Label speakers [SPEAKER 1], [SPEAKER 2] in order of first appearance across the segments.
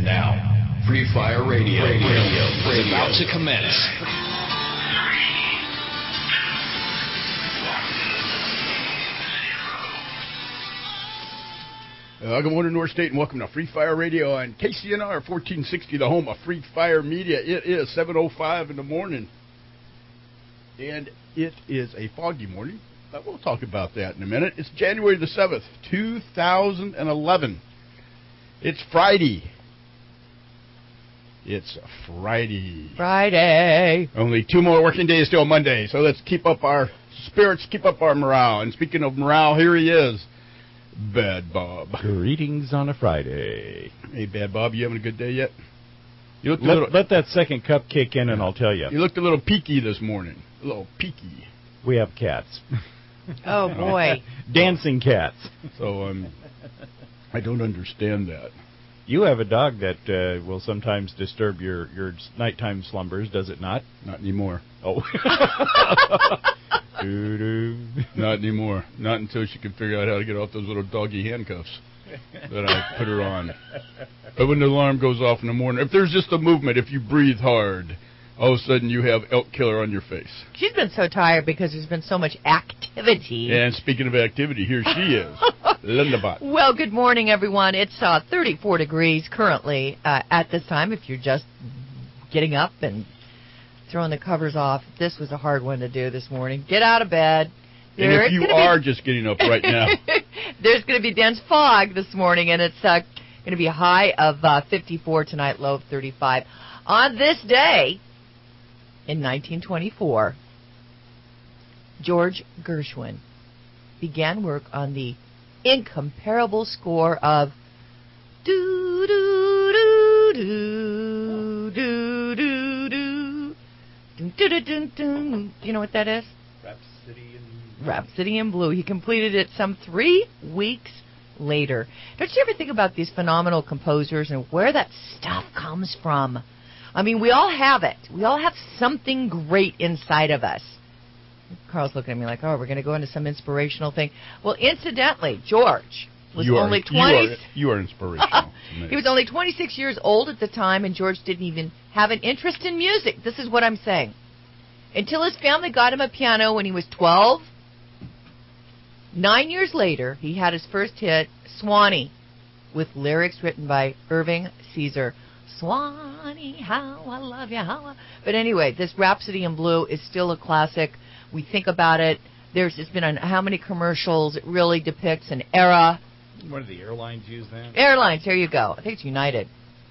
[SPEAKER 1] And now, Free Fire Radio is about to commence.
[SPEAKER 2] Good morning, North State, and welcome to Free Fire Radio on KCNR 1460, the home of Free Fire Media. It is 7:05 in the morning, and it is a foggy morning. But we'll talk about that in a minute. It's January the 7th, 2011. It's Friday. It's Friday. Only 2 more working days till Monday, so let's keep up our spirits, keep up our morale. And speaking of morale, here he is. Bad Bob.
[SPEAKER 3] Greetings on a Friday.
[SPEAKER 2] Hey, Bad Bob, you having a good day yet? You looked
[SPEAKER 3] let that second cup kick in, and I'll tell you.
[SPEAKER 2] You looked a little peaky this morning. A little peaky.
[SPEAKER 3] We have cats.
[SPEAKER 4] Oh, boy.
[SPEAKER 3] Dancing cats.
[SPEAKER 2] So I don't understand that.
[SPEAKER 3] You have a dog that will sometimes disturb your nighttime slumbers, does it not?
[SPEAKER 2] Not anymore.
[SPEAKER 3] Oh.
[SPEAKER 2] Not anymore. Not until she can figure out how to get off those little doggy handcuffs that I put her on. But when the alarm goes off in the morning, if there's just a movement, if you breathe hard, all of a sudden you have elk killer on your face.
[SPEAKER 4] She's been so tired because there's been so much activity.
[SPEAKER 2] And speaking of activity, here she is, Linda Bott.
[SPEAKER 4] Well, good morning, everyone. It's 34 degrees currently at this time. If you're just getting up and throwing the covers off, this was a hard one to do this morning. Get out of bed.
[SPEAKER 2] And if you are just getting up right now,
[SPEAKER 4] there's going to be dense fog this morning, and it's going to be a high of 54 tonight, low of 35. On this day, in 1924, George Gershwin began work on the incomparable score of do do do do do do do do do do do. You know what that is? Rhapsody in Blue. He completed it some 3 weeks later. Don't you ever think about these phenomenal composers and where that stuff comes from? I mean, we all have it. We all have something great inside of us. Carl's looking at me like, oh, we're going to go into some inspirational thing. Well, incidentally, George was only 20.
[SPEAKER 2] You are inspirational.
[SPEAKER 4] He was only 26 years old at the time, and George didn't even have an interest in music. This is what I'm saying. Until his family got him a piano when he was 12. 9 years later, he had his first hit, Swanee, with lyrics written by Irving Caesar. Swanee, how I love you, But anyway, this Rhapsody in Blue is still a classic. We think about it. There's been on how many commercials. It really depicts an era.
[SPEAKER 3] What do the airlines use that?
[SPEAKER 4] Airlines, there you go. I think it's United.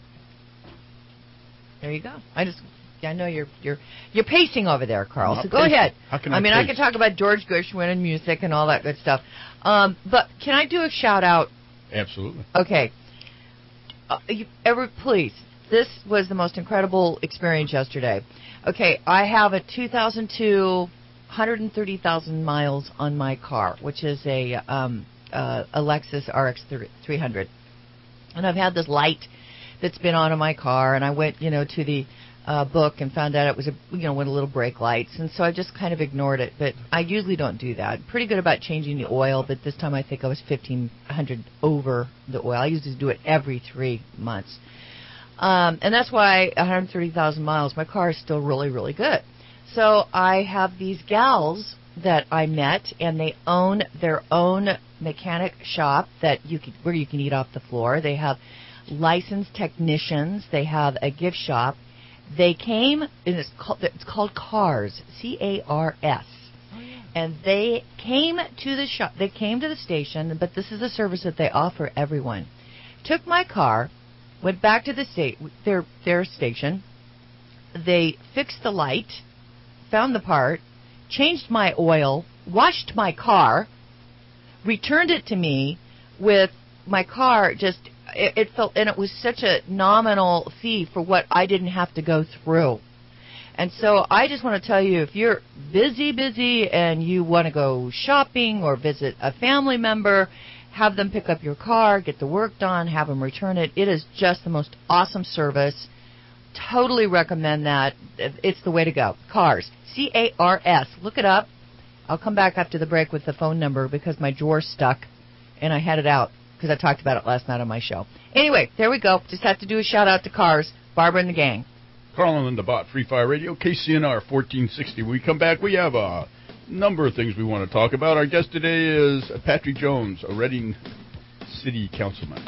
[SPEAKER 4] There you go. I know you're pacing over there, Carl. So go ahead.
[SPEAKER 2] How can I
[SPEAKER 4] can talk about George Gershwin and music and all that good stuff. But can I do a shout out?
[SPEAKER 2] Absolutely.
[SPEAKER 4] Okay. Please. This was the most incredible experience yesterday. Okay, I have a 2002 130,000 miles on my car, which is a Lexus RX 300. And I've had this light that's been on in my car, and I went, to the book and found out it was one of little brake lights, and so I just kind of ignored it. But I usually don't do that. I'm pretty good about changing the oil, but this time I think I was $1,500 over the oil. I usually do it every 3 months. And that's why 130,000 miles, my car is still really, really good. So I have these gals that I met, and they own their own mechanic shop where you can eat off the floor. They have licensed technicians. They have a gift shop. They came, and it's called Cars, C-A-R-S. Oh, yeah. And they came to the shop. They came to the station, but this is a service that they offer everyone. Took my car. Went back to their station. They fixed the light, found the part, changed my oil, washed my car, returned it to me with my car it felt, and it was such a nominal fee for what I didn't have to go through. And so I just want to tell you, if you're busy and you want to go shopping or visit a family member, have them pick up your car, get the work done, have them return it. It is just the most awesome service. Totally recommend that. It's the way to go. Cars, C-A-R-S. Look it up. I'll come back after the break with the phone number because my drawer's stuck and I had it out because I talked about it last night on my show. Anyway, there we go. Just have to do a shout-out to Cars, Barbara and the gang.
[SPEAKER 2] Carl and Linda Bott, Free Fire Radio, KCNR 1460. When we come back, we have a number of things we want to talk about. Our guest today is Patrick Jones, a Reading City Councilman.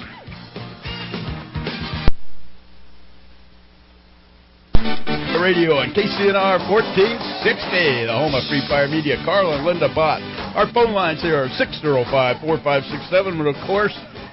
[SPEAKER 2] Radio on KCNR 1460, the home of Free Fire Media. Carl and Linda Bott. Our phone lines here are 605-4567, but of course,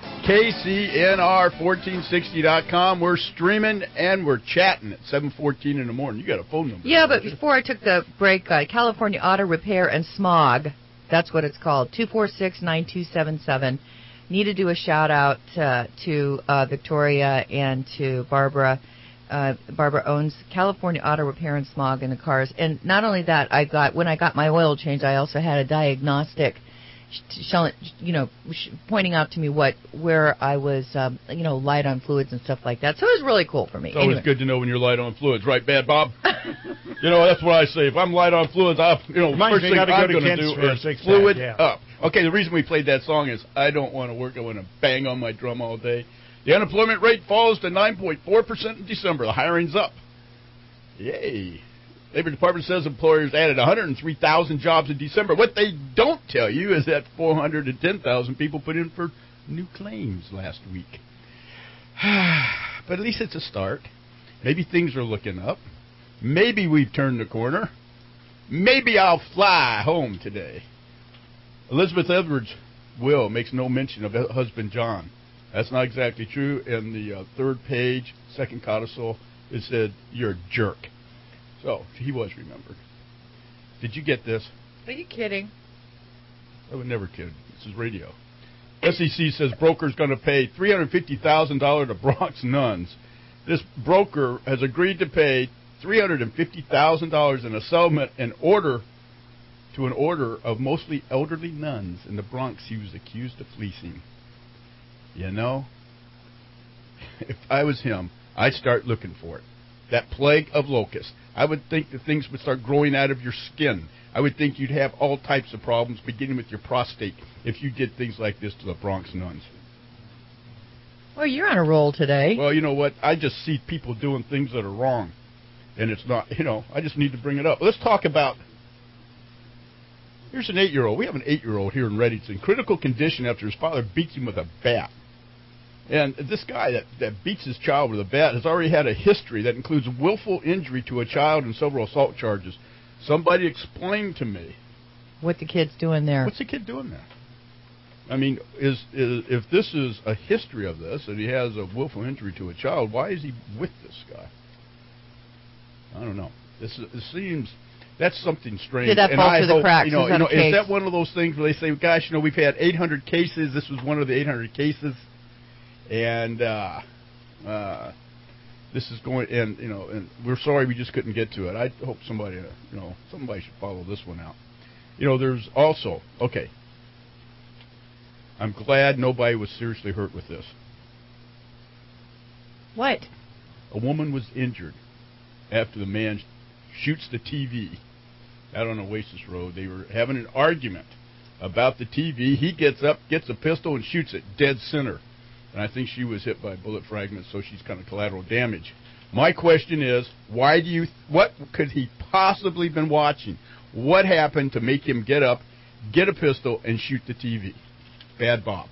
[SPEAKER 2] KCNR1460.com. We're streaming and we're chatting at 7:14 in the morning. You got a phone number?
[SPEAKER 4] Yeah, but before I took the break, California Auto Repair and Smog, that's what it's called, 246-9277. Need to do a shout-out to Victoria and to Barbara. Barbara owns California Auto Repair and Smog in the cars. And not only that, when I got my oil change, I also had a diagnostic pointing out to me where I was, light on fluids and stuff like that. So it was really cool for me.
[SPEAKER 2] It's always good to know when you're light on fluids, right, Bad Bob? That's what I say. If I'm light on fluids, first thing I'm going to do is fluid up. Okay, the reason we played that song is I don't want to work. I want to bang on my drum all day. The unemployment rate falls to 9.4% in December. The hiring's up. Yay. Labor Department says employers added 103,000 jobs in December. What they don't tell you is that 410,000 people put in for new claims last week. But at least it's a start. Maybe things are looking up. Maybe we've turned the corner. Maybe I'll fly home today. Elizabeth Edwards' will makes no mention of her husband John. That's not exactly true. In the third page, second codicil, it said, "You're a jerk." So, he was remembered. Did you get this?
[SPEAKER 4] Are you kidding?
[SPEAKER 2] I would never kid. This is radio. SEC says broker's going to pay $350,000 to Bronx nuns. This broker has agreed to pay $350,000 in a settlement an order of mostly elderly nuns in the Bronx he was accused of fleecing. If I was him, I'd start looking for it. That plague of locusts. I would think that things would start growing out of your skin. I would think you'd have all types of problems, beginning with your prostate, if you did things like this to the Bronx nuns.
[SPEAKER 4] Well, you're on a roll today.
[SPEAKER 2] Well, you know what? I just see people doing things that are wrong. And it's not, I just need to bring it up. Let's talk about, here's an 8-year-old. We have an 8-year-old here in Reading. It's in critical condition after his father beats him with a bat. And this guy that beats his child with a bat has already had a history that includes willful injury to a child and several assault charges. Somebody explain to me.
[SPEAKER 4] What the kid's doing there.
[SPEAKER 2] What's the kid doing there? I mean, if this is a history of this, and he has a willful injury to a child, why is he with this guy? I don't know. It seems that's something strange.
[SPEAKER 4] Did that fall through the cracks?
[SPEAKER 2] Is that one of those things where they say, gosh, we've had 800 cases. This was one of the 800 cases. And this is going, and we're sorry we just couldn't get to it. I hope somebody should follow this one out. There's also, I'm glad nobody was seriously hurt with this.
[SPEAKER 4] What?
[SPEAKER 2] A woman was injured after the man shoots the TV out on Oasis Road. They were having an argument about the TV. He gets up, gets a pistol, and shoots it dead center. And I think she was hit by bullet fragments, so she's kind of collateral damage. My question is, what could he possibly been watching? What happened to make him get up, get a pistol, and shoot the TV? Bad Bob.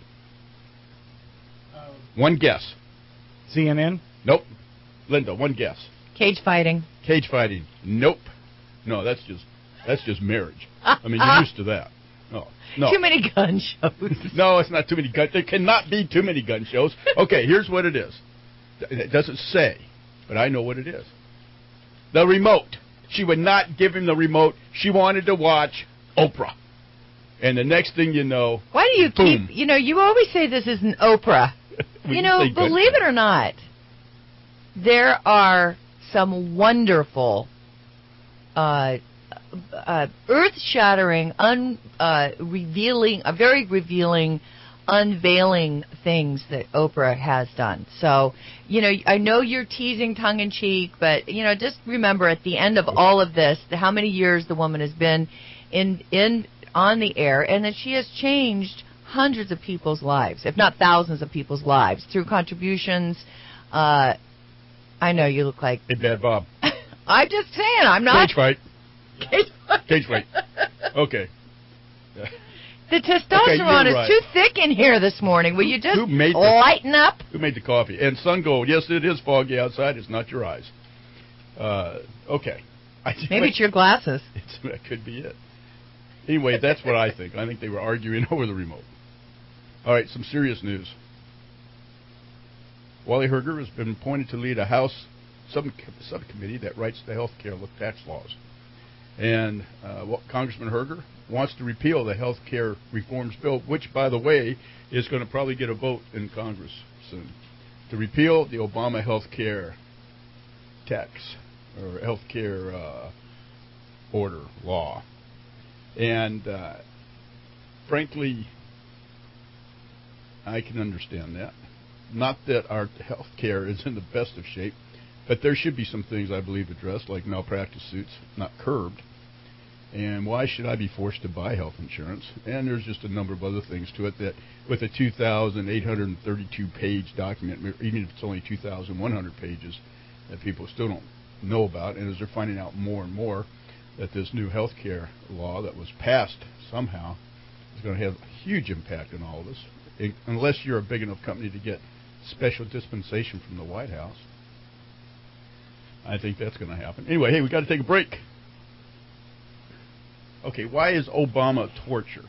[SPEAKER 2] One guess.
[SPEAKER 3] CNN?
[SPEAKER 2] Nope. Linda, one guess.
[SPEAKER 4] Cage fighting.
[SPEAKER 2] Cage fighting. Nope. No, that's just marriage. I mean, you're used to that. No.
[SPEAKER 4] Too many gun shows.
[SPEAKER 2] No, it's not too many gun. There cannot be too many gun shows. Okay, here's what it is. It doesn't say, but I know what it is. The remote. She would not give him the remote. She wanted to watch Oprah. And the next thing you know,
[SPEAKER 4] why do you
[SPEAKER 2] boom.
[SPEAKER 4] keep? You always say this isn't Oprah. Believe it or not, there are some wonderful, earth-shattering, very revealing, unveiling things that Oprah has done. So, I know you're teasing tongue-in-cheek, but, just remember at the end of all of this, how many years the woman has been on the air, and that she has changed hundreds of people's lives, if not thousands of people's lives, through contributions. I know you look like...
[SPEAKER 2] Hey, Bad Bob.
[SPEAKER 4] I'm just saying, I'm not...
[SPEAKER 2] Cage fight.
[SPEAKER 4] Cage fight.
[SPEAKER 2] Cage fight. Okay.
[SPEAKER 4] The testosterone is too thick in here this morning. Will you just lighten up?
[SPEAKER 2] Who made the coffee? And Sun Gold, yes, it is foggy outside. It's not your eyes. Okay.
[SPEAKER 4] Maybe it's your glasses.
[SPEAKER 2] That could be it. Anyway, that's what I think. I think they were arguing over the remote. All right, some serious news. Wally Herger has been appointed to lead a House subcommittee that writes the health care tax laws. And Congressman Herger wants to repeal the health care reforms bill, which, by the way, is going to probably get a vote in Congress soon, to repeal the Obama health care tax or health care order law. And frankly, I can understand that. Not that our health care is in the best of shape, but there should be some things, I believe, addressed, like malpractice suits, not curbed. And why should I be forced to buy health insurance? And there's just a number of other things to it that with a 2,832-page document, even if it's only 2,100 pages, that people still don't know about. And as they're finding out more and more that this new health care law that was passed somehow is going to have a huge impact on all of us, unless you're a big enough company to get special dispensation from the White House. I think that's going to happen. Anyway, hey, we got to take a break. Okay, why is Obama torture?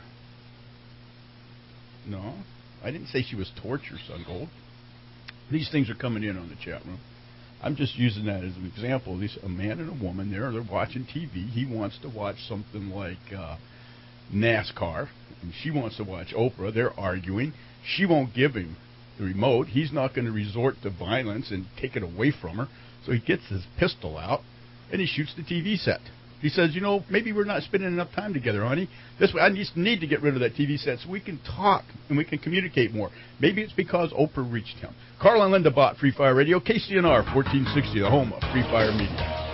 [SPEAKER 2] No, I didn't say she was torture, Sun Gold. These things are coming in on the chat room. I'm just using that as an example. A man and a woman they're watching TV. He wants to watch something like NASCAR, and she wants to watch Oprah. They're arguing. She won't give him the remote. He's not going to resort to violence and take it away from her. So he gets his pistol out, and he shoots the TV set. He says, maybe we're not spending enough time together, honey. This way, I just need to get rid of that TV set so we can talk and we can communicate more. Maybe it's because Oprah reached him. Carl and Linda Bott, Free Fire Radio, KCNR 1460, the home of Free Fire Media.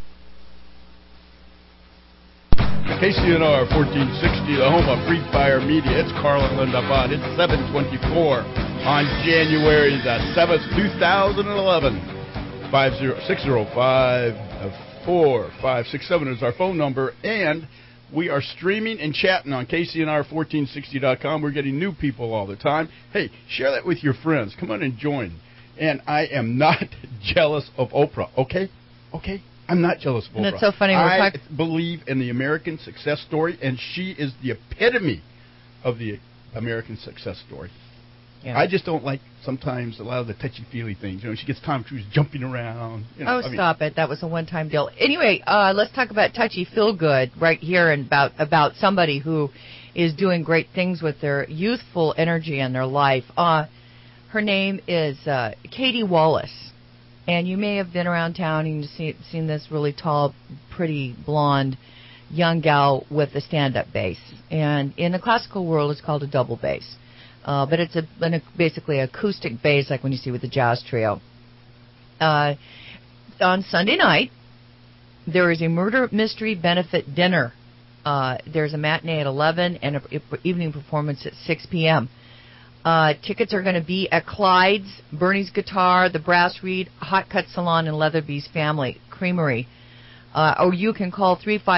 [SPEAKER 2] KCNR 1460, the home of Free Fire Media. It's Carl and Linda Bott. It's 7:24 on January the 7th, 2011. 605-4567 is our phone number, and we are streaming and chatting on KCNR1460.com. We're getting new people all the time. Hey, share that with your friends. Come on and join. And I am not jealous of Oprah, okay? Okay? I'm not jealous of Oprah.
[SPEAKER 4] And it's so funny.
[SPEAKER 2] I believe in the American success story, and she is the epitome of the American success story. Yeah. I just don't like sometimes a lot of the touchy-feely things. She gets Tom Cruise jumping around.
[SPEAKER 4] Stop it. That was a one-time deal. Anyway, let's talk about touchy-feel-good right here and about somebody who is doing great things with their youthful energy in their life. Her name is Katie Wallace. And you may have been around town and seen this really tall, pretty, blonde, young gal with a stand-up bass. And in the classical world, it's called a double bass. But it's basically acoustic bass, like when you see with the jazz trio. On Sunday night, there is a murder mystery benefit dinner. There's a matinee at 11 and an evening performance at 6 p.m. Tickets are going to be at Clyde's, Bernie's Guitar, the Brass Reed, Hot Cut Salon, and Leatherby's Family Creamery. Or you can call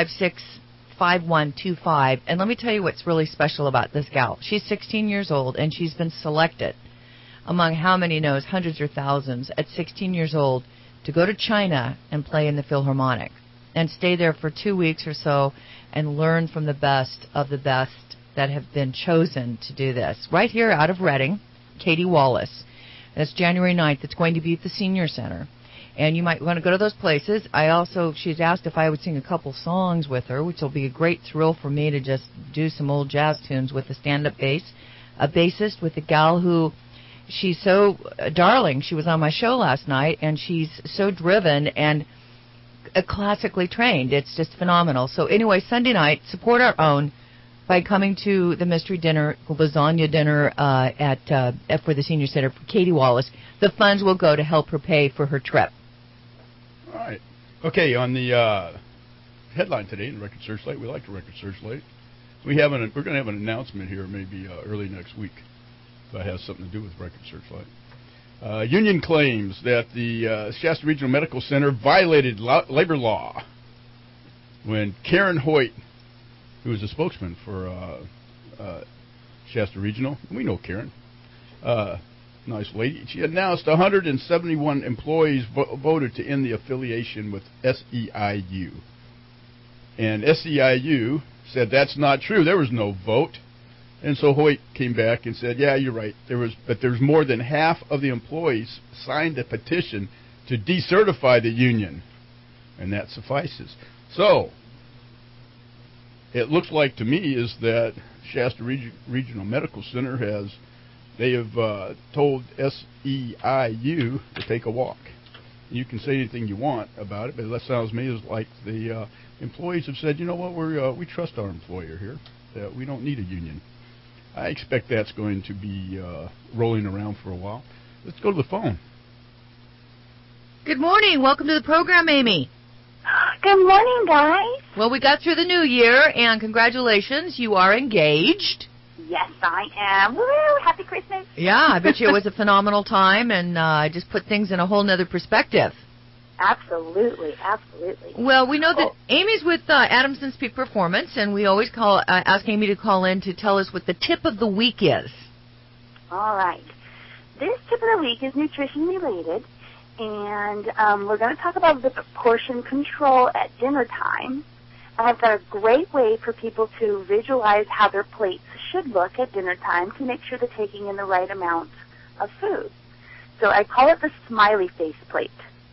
[SPEAKER 4] 356-5125. And let me tell you what's really special about this gal. She's 16 years old, and she's been selected among how many knows, hundreds or thousands, at 16 years old, to go to China and play in the Philharmonic and stay there for 2 weeks or so and learn from the best of the best that have been chosen to do this. Right here out of Reading, Katie Wallace. And it's January 9th. It's going to be at the Senior Center. And you might want to go to those places. She's asked if I would sing a couple songs with her, which will be a great thrill for me to just do some old jazz tunes with a stand-up bass. A bassist with a gal who, she's so darling. She was on my show last night, and she's so driven and classically trained. It's just phenomenal. So anyway, Sunday night, support our own by coming to the mystery dinner, lasagna dinner for the Senior Center for Katie Wallace. The funds will go to help her pay for her trip.
[SPEAKER 2] All right. Okay, on the headline today in Record Searchlight, we like the Record Searchlight. we're going to have an announcement here maybe early next week that has something to do with Record Searchlight. Union claims that the Shasta Regional Medical Center violated labor law when Karen Hoyt, who is a spokesman for Shasta Regional, we know Karen, nice lady, she announced 171 employees voted to end the affiliation with SEIU. And SEIU said that's not true. There was no vote. And so Hoyt came back and said, yeah, you're right. There's more than half of the employees signed a petition to decertify the union. And that suffices. So, it looks like to me is that Shasta Regional Medical Center they have told SEIU to take a walk. You can say anything you want about it, but that sounds to me as like the employees have said, you know what, we trust our employer here, that we don't need a union. I expect that's going to be rolling around for a while. Let's go to the phone.
[SPEAKER 4] Good morning. Welcome to the program, Amy.
[SPEAKER 5] Good morning, guys.
[SPEAKER 4] Well, we got through the new year, and congratulations, you are engaged.
[SPEAKER 5] Yes, I am. Woo! Happy Christmas.
[SPEAKER 4] Yeah, I bet you it was a phenomenal time, and just put things in a whole nother perspective.
[SPEAKER 5] Absolutely, absolutely.
[SPEAKER 4] Well, we know that Amy's with Adamson's Peak Performance, and we always ask Amy to call in to tell us what the tip of the week is.
[SPEAKER 5] All right. This tip of the week is nutrition related, and we're going to talk about the portion control at dinner time. I've got a great way for people to visualize how their plates should look at dinner time to make sure they're taking in the right amount of food. So I call it the smiley face plate.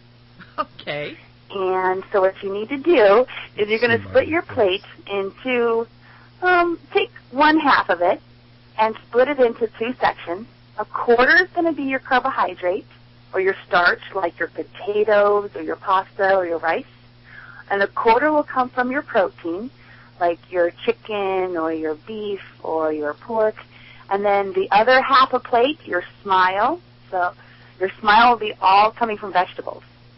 [SPEAKER 4] Okay.
[SPEAKER 5] And so what you need to do is you're going to split your plate into, take one half of it and split it into two sections. A quarter is going to be your carbohydrate or your starch, like your potatoes or your pasta or your rice. And a quarter will come from your protein, like your chicken or your beef or your pork. And then the other half a plate, your smile. So your smile will be all coming from vegetables.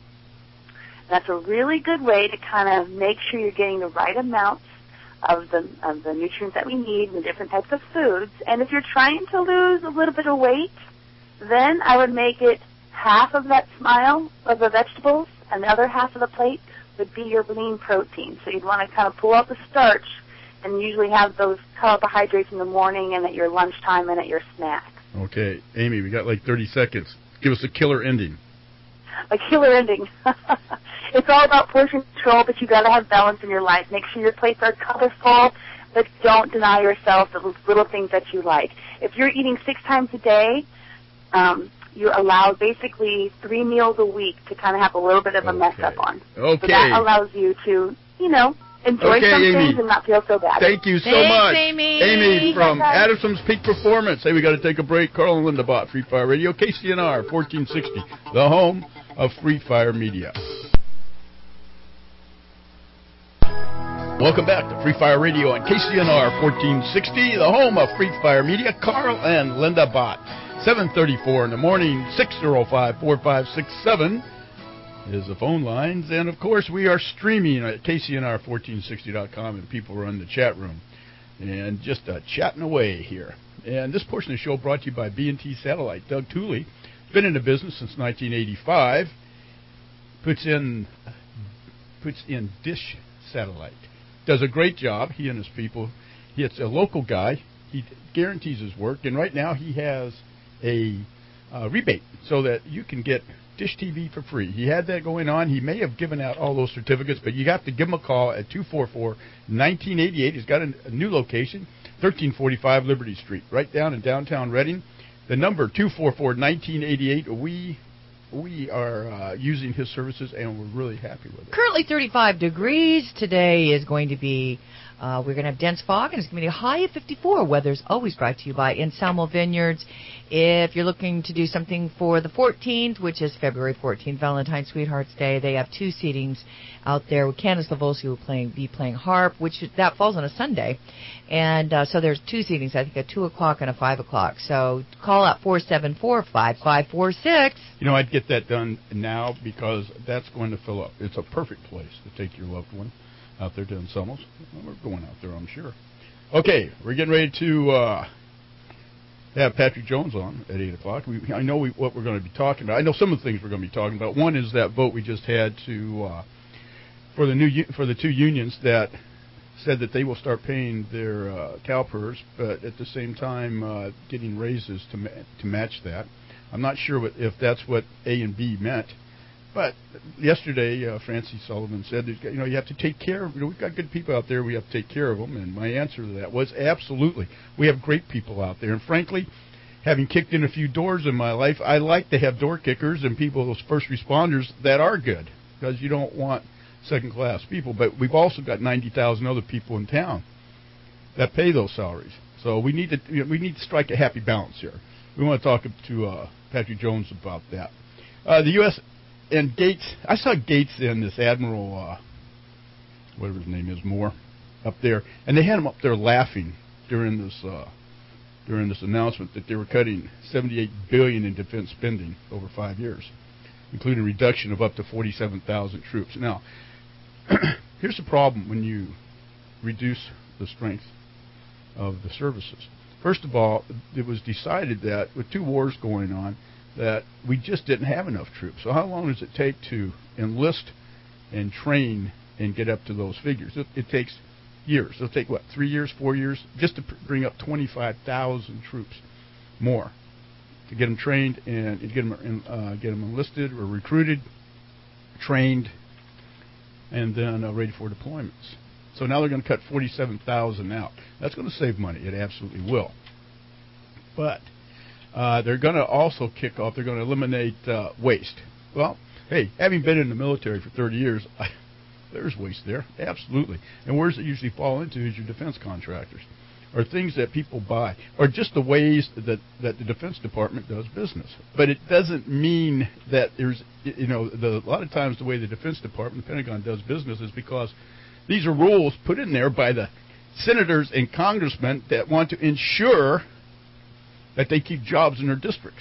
[SPEAKER 5] That's a really good way to kind of make sure you're getting the right amounts of the nutrients that we need in the different types of foods. And if you're trying to lose a little bit of weight, then I would make it half of that smile of the vegetables and the other half of the plate would be your lean protein. So you'd want to kind of pull out the starch and usually have those carbohydrates in the morning and at your lunchtime and at your snack.
[SPEAKER 2] Okay, Amy, we got like 30 seconds. Give us a killer ending.
[SPEAKER 5] A killer ending. It's all about portion control, but you got to have balance in your life. Make sure your plates are colorful, but don't deny yourself the little things that you like. If you're eating 6 times a day, you're allowed basically 3 meals a week to kind of have a little bit of a mess up on.
[SPEAKER 2] Okay.
[SPEAKER 5] So that allows you to, enjoy some
[SPEAKER 2] Amy.
[SPEAKER 5] things and not feel so bad.
[SPEAKER 2] Thank you so
[SPEAKER 4] Thanks,
[SPEAKER 2] much.
[SPEAKER 4] Amy.
[SPEAKER 2] Amy from
[SPEAKER 5] Bye, guys.
[SPEAKER 2] Adamson's Peak Performance. Hey, we got to take a break. Carl and Linda Bott, Free Fire Radio, KCNR 1460, the home of Free Fire Media. Welcome back to Free Fire Radio on KCNR 1460, the home of Free Fire Media. Carl and Linda Bott. 7:34 in the morning, 605-4567 is the phone lines. And, of course, we are streaming at KCNR1460.com, and people are in the chat room. And just chatting away here. And this portion of the show brought to you by B&T Satellite. Doug Tooley, been in the business since 1985, puts in Dish Satellite. Does a great job, he and his people. It's a local guy. He guarantees his work. And right now he has a rebate so that you can get Dish TV for free. He had that going on. He may have given out all those certificates, but you have to give him a call at 244-1988. He's got a new location, 1345 Liberty Street, right down in downtown Reading. The number 244-1988. We are using his services, and we're really happy with it.
[SPEAKER 4] Currently 35 degrees. Today is going to be, we're going to have dense fog, and it's going to be a high of 54. Weather's always brought to you by Anselmo Vineyards. If you're looking to do something for the 14th, which is February 14th, Valentine's Sweethearts Day, they have 2 seatings out there with Candace Lavosi will be playing harp, which that falls on a Sunday. And so there's 2 seatings, I think, at 2 o'clock and a 5 o'clock. So call out 474-5546.
[SPEAKER 2] I'd get that done now because that's going to fill up. It's a perfect place to take your loved one out there to Anselmo's. We're going out there, I'm sure. Okay, we're getting ready to have Patrick Jones on at 8 o'clock. I know what we're going to be talking about. I know some of the things we're going to be talking about. One is that vote we just had for the two unions that said that they will start paying their CalPERS, but at the same time getting raises to match that. I'm not sure if that's what A and B meant. But yesterday, Francie Sullivan said that, you have to take care of, we've got good people out there, we have to take care of them. And my answer to that was absolutely. We have great people out there. And frankly, having kicked in a few doors in my life, I like to have door kickers and people, those first responders, that are good. Because you don't want second-class people. But we've also got 90,000 other people in town that pay those salaries. So we need to strike a happy balance here. We want to talk to Patrick Jones about that. The U.S. and Gates, I saw Gates and this Admiral, whatever his name is, Moore, up there, and they had him up there laughing during this announcement that they were cutting $78 billion in defense spending over 5 years, including a reduction of up to 47,000 troops. Now, here's the problem when you reduce the strength of the services. First of all, it was decided that with 2 wars going on, that we just didn't have enough troops. So how long does it take to enlist and train and get up to those figures? It takes years. It'll take, 3 years, 4 years, just to bring up 25,000 troops more to get them trained and get them enlisted or recruited, trained, and then ready for deployments. So now they're going to cut 47,000 out. That's going to save money. It absolutely will. But they're going to also kick off, they're going to eliminate waste. Well, hey, having been in the military for 30 years, there's waste there, absolutely. And where does it usually fall into is your defense contractors, or things that people buy, or just the ways that the Defense Department does business. But it doesn't mean that there's, a lot of times the way the Defense Department, the Pentagon, does business is because these are rules put in there by the senators and congressmen that want to ensure that they keep jobs in their districts.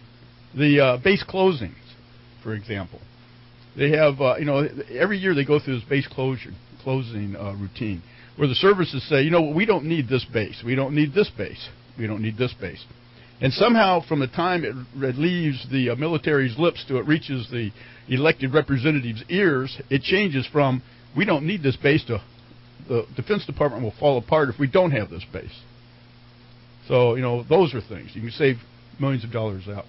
[SPEAKER 2] The base closings, for example. They have, every year they go through this base closing routine where the services say, we don't need this base. We don't need this base. We don't need this base. And somehow from the time it leaves the military's lips to it reaches the elected representatives' ears, it changes from, we don't need this base to the Defense Department will fall apart if we don't have this base. So, those are things. You can save millions of dollars that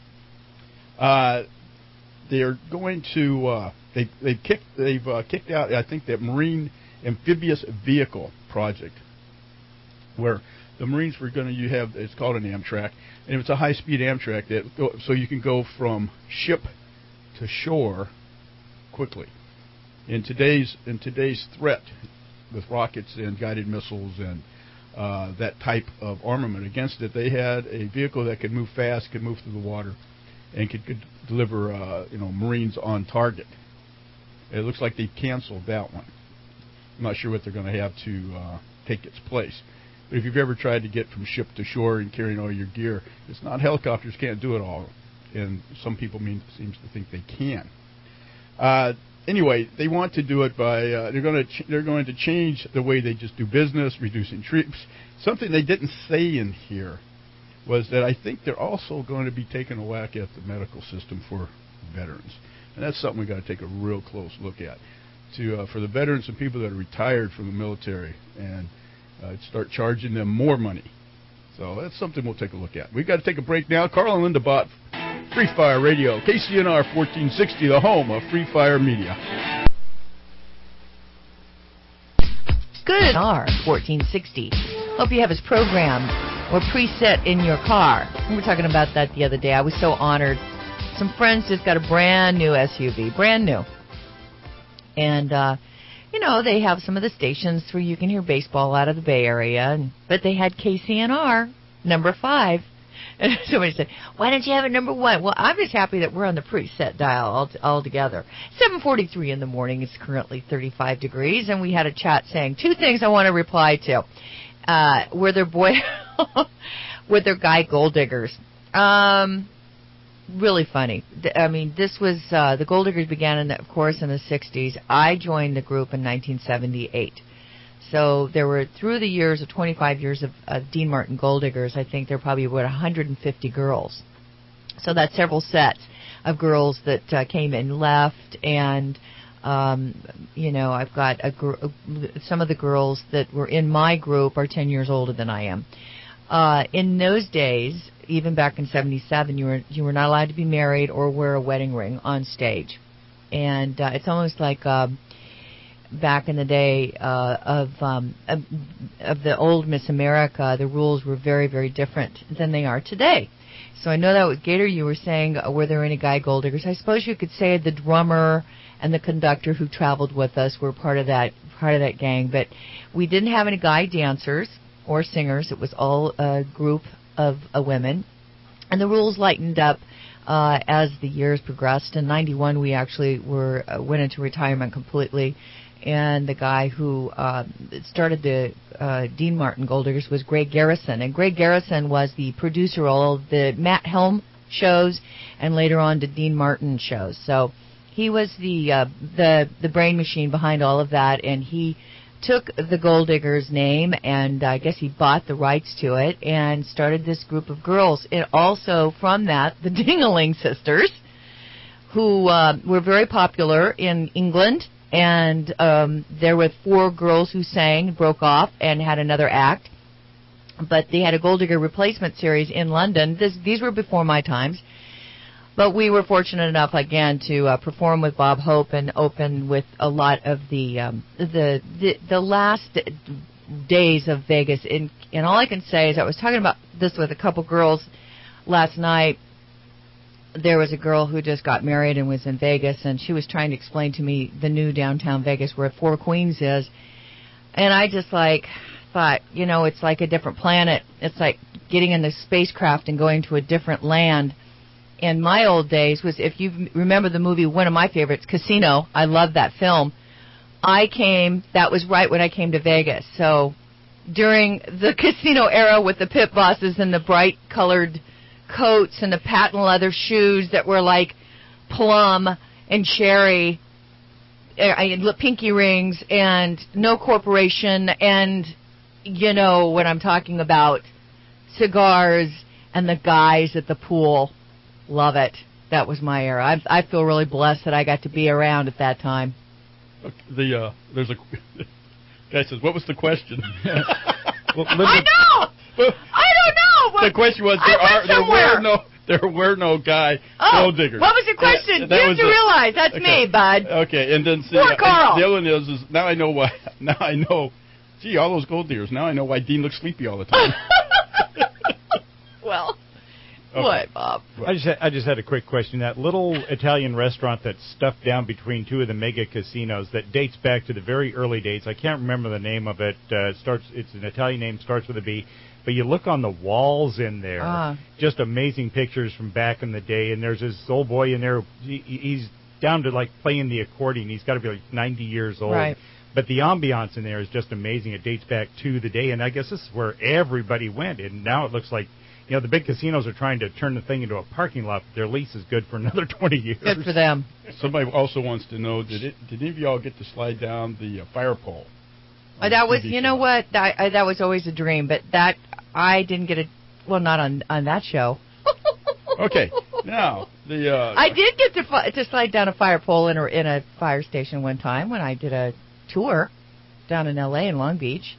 [SPEAKER 2] way. They're going to, they've kicked out, I think, that Marine Amphibious Vehicle project, where the Marines were going to have, it's called an Amtrak, and it's a high-speed Amtrak, so you can go from ship to shore quickly. In today's threat with rockets and guided missiles and that type of armament against it, they had a vehicle that could move fast, could move through the water, and could deliver Marines on target. It looks like they've canceled that one. I'm not sure what they're going to have to take its place. But if you've ever tried to get from ship to shore and carrying all your gear, it's not, helicopters can't do it all, and some people seems to think they can. Anyway, they want to do it by they're going to change the way they just do business, reducing troops. Something they didn't say in here was that I think they're also going to be taking a whack at the medical system for veterans, and that's something we got to take a real close look at. For the veterans and people that are retired from the military, and start charging them more money. So that's something we'll take a look at. We've got to take a break now. Carl and Linda Bott, Free Fire Radio, KCNR 1460, the home of Free Fire Media.
[SPEAKER 4] Good R 1460. Hope you have his program or preset in your car. We were talking about that the other day. I was so honored. Some friends just got a brand new SUV, brand new. And, they have some of the stations where you can hear baseball out of the Bay Area, but they had KCNR, number 5. And somebody said, why don't you have it number 1? Well, I'm just happy that we're on the preset dial all together. 7:43 in the morning. It's currently 35 degrees, and we had a chat saying 2 things I want to reply to. Were their guy gold diggers? Really funny. I mean, this was the Gold Diggers began, of course, in the 60s. I joined the group in 1978. So there were, through the years of 25 years of Dean Martin Gold Diggers, I think there are probably about 150 girls. So that's several sets of girls that came and left, and I've got some of the girls that were in my group are 10 years older than I am. In those days, even back in '77, you were not allowed to be married or wear a wedding ring on stage, and it's almost like back in the day of the old Miss America. The rules were very, very different than they are today. So I know that with Gator, you were saying, were there any guy gold diggers? I suppose you could say the drummer and the conductor who traveled with us were part of that gang, but we didn't have any guy dancers or singers. It was all a group of women, and the rules lightened up as the years progressed. In '91, we actually went into retirement completely. And the guy who started the Dean Martin Gold Diggers was Greg Garrison. And Greg Garrison was the producer of all of the Matt Helm shows and later on the Dean Martin shows. So he was the brain machine behind all of that. And he took the Gold Diggers name, and I guess he bought the rights to it and started this group of girls. And also from that, the Dingaling Sisters, who were very popular in England. And there were 4 girls who sang, broke off, and had another act. But they had a Gold Digger replacement series in London. These were before my times. But we were fortunate enough, again, to perform with Bob Hope and open with a lot of the last days of Vegas. And all I can say is I was talking about this with a couple girls last night. There was a girl who just got married and was in Vegas, and she was trying to explain to me the new downtown Vegas where Four Queens is. And I just thought, it's like a different planet. It's like getting in the spacecraft and going to a different land. In my old days was, if you remember the movie, one of my favorites, Casino. I love that film. That was right when I came to Vegas. So during the Casino era with the pit bosses and the bright colored coats and the patent leather shoes that were like plum and cherry, pinky rings, and no corporation, and you know what I'm talking about, cigars, and the guys at the pool. Love it. That was my era. I feel really blessed that I got to be around at that time.
[SPEAKER 2] There's a guy says, what was the question?
[SPEAKER 4] Well, I know! I don't know!
[SPEAKER 2] The question was, there were no guy gold diggers.
[SPEAKER 4] What was the question? You have to realize, that's me, bud.
[SPEAKER 2] Okay, and then see,
[SPEAKER 4] Carl.
[SPEAKER 2] The other one is now I know why. Now I know. Gee, all those gold diggers. Now I know why Dean looks sleepy all the time.
[SPEAKER 4] Well, okay. What, Bob?
[SPEAKER 3] I just had a quick question. That little Italian restaurant that's stuffed down between 2 of the mega casinos that dates back to the very early days. I can't remember the name of it. It's an Italian name, starts with a B. But you look on the walls in there, just amazing pictures from back in the day. And there's this old boy in there. He's down to like playing the accordion. He's got to be like 90 years old.
[SPEAKER 4] Right.
[SPEAKER 3] But the ambiance in there is just amazing. It dates back to the day. And I guess this is where everybody went. And now it looks like, the big casinos are trying to turn the thing into a parking lot. But their lease is good for another 20 years.
[SPEAKER 4] Good for them.
[SPEAKER 2] Somebody also wants to know, did any of y'all get to slide down the fire pole?
[SPEAKER 4] That was, what, that was always a dream, but that I didn't get not on that show.
[SPEAKER 2] Okay, now
[SPEAKER 4] I did get to slide down a fire pole in a fire station one time when I did a tour down in L.A. in Long Beach.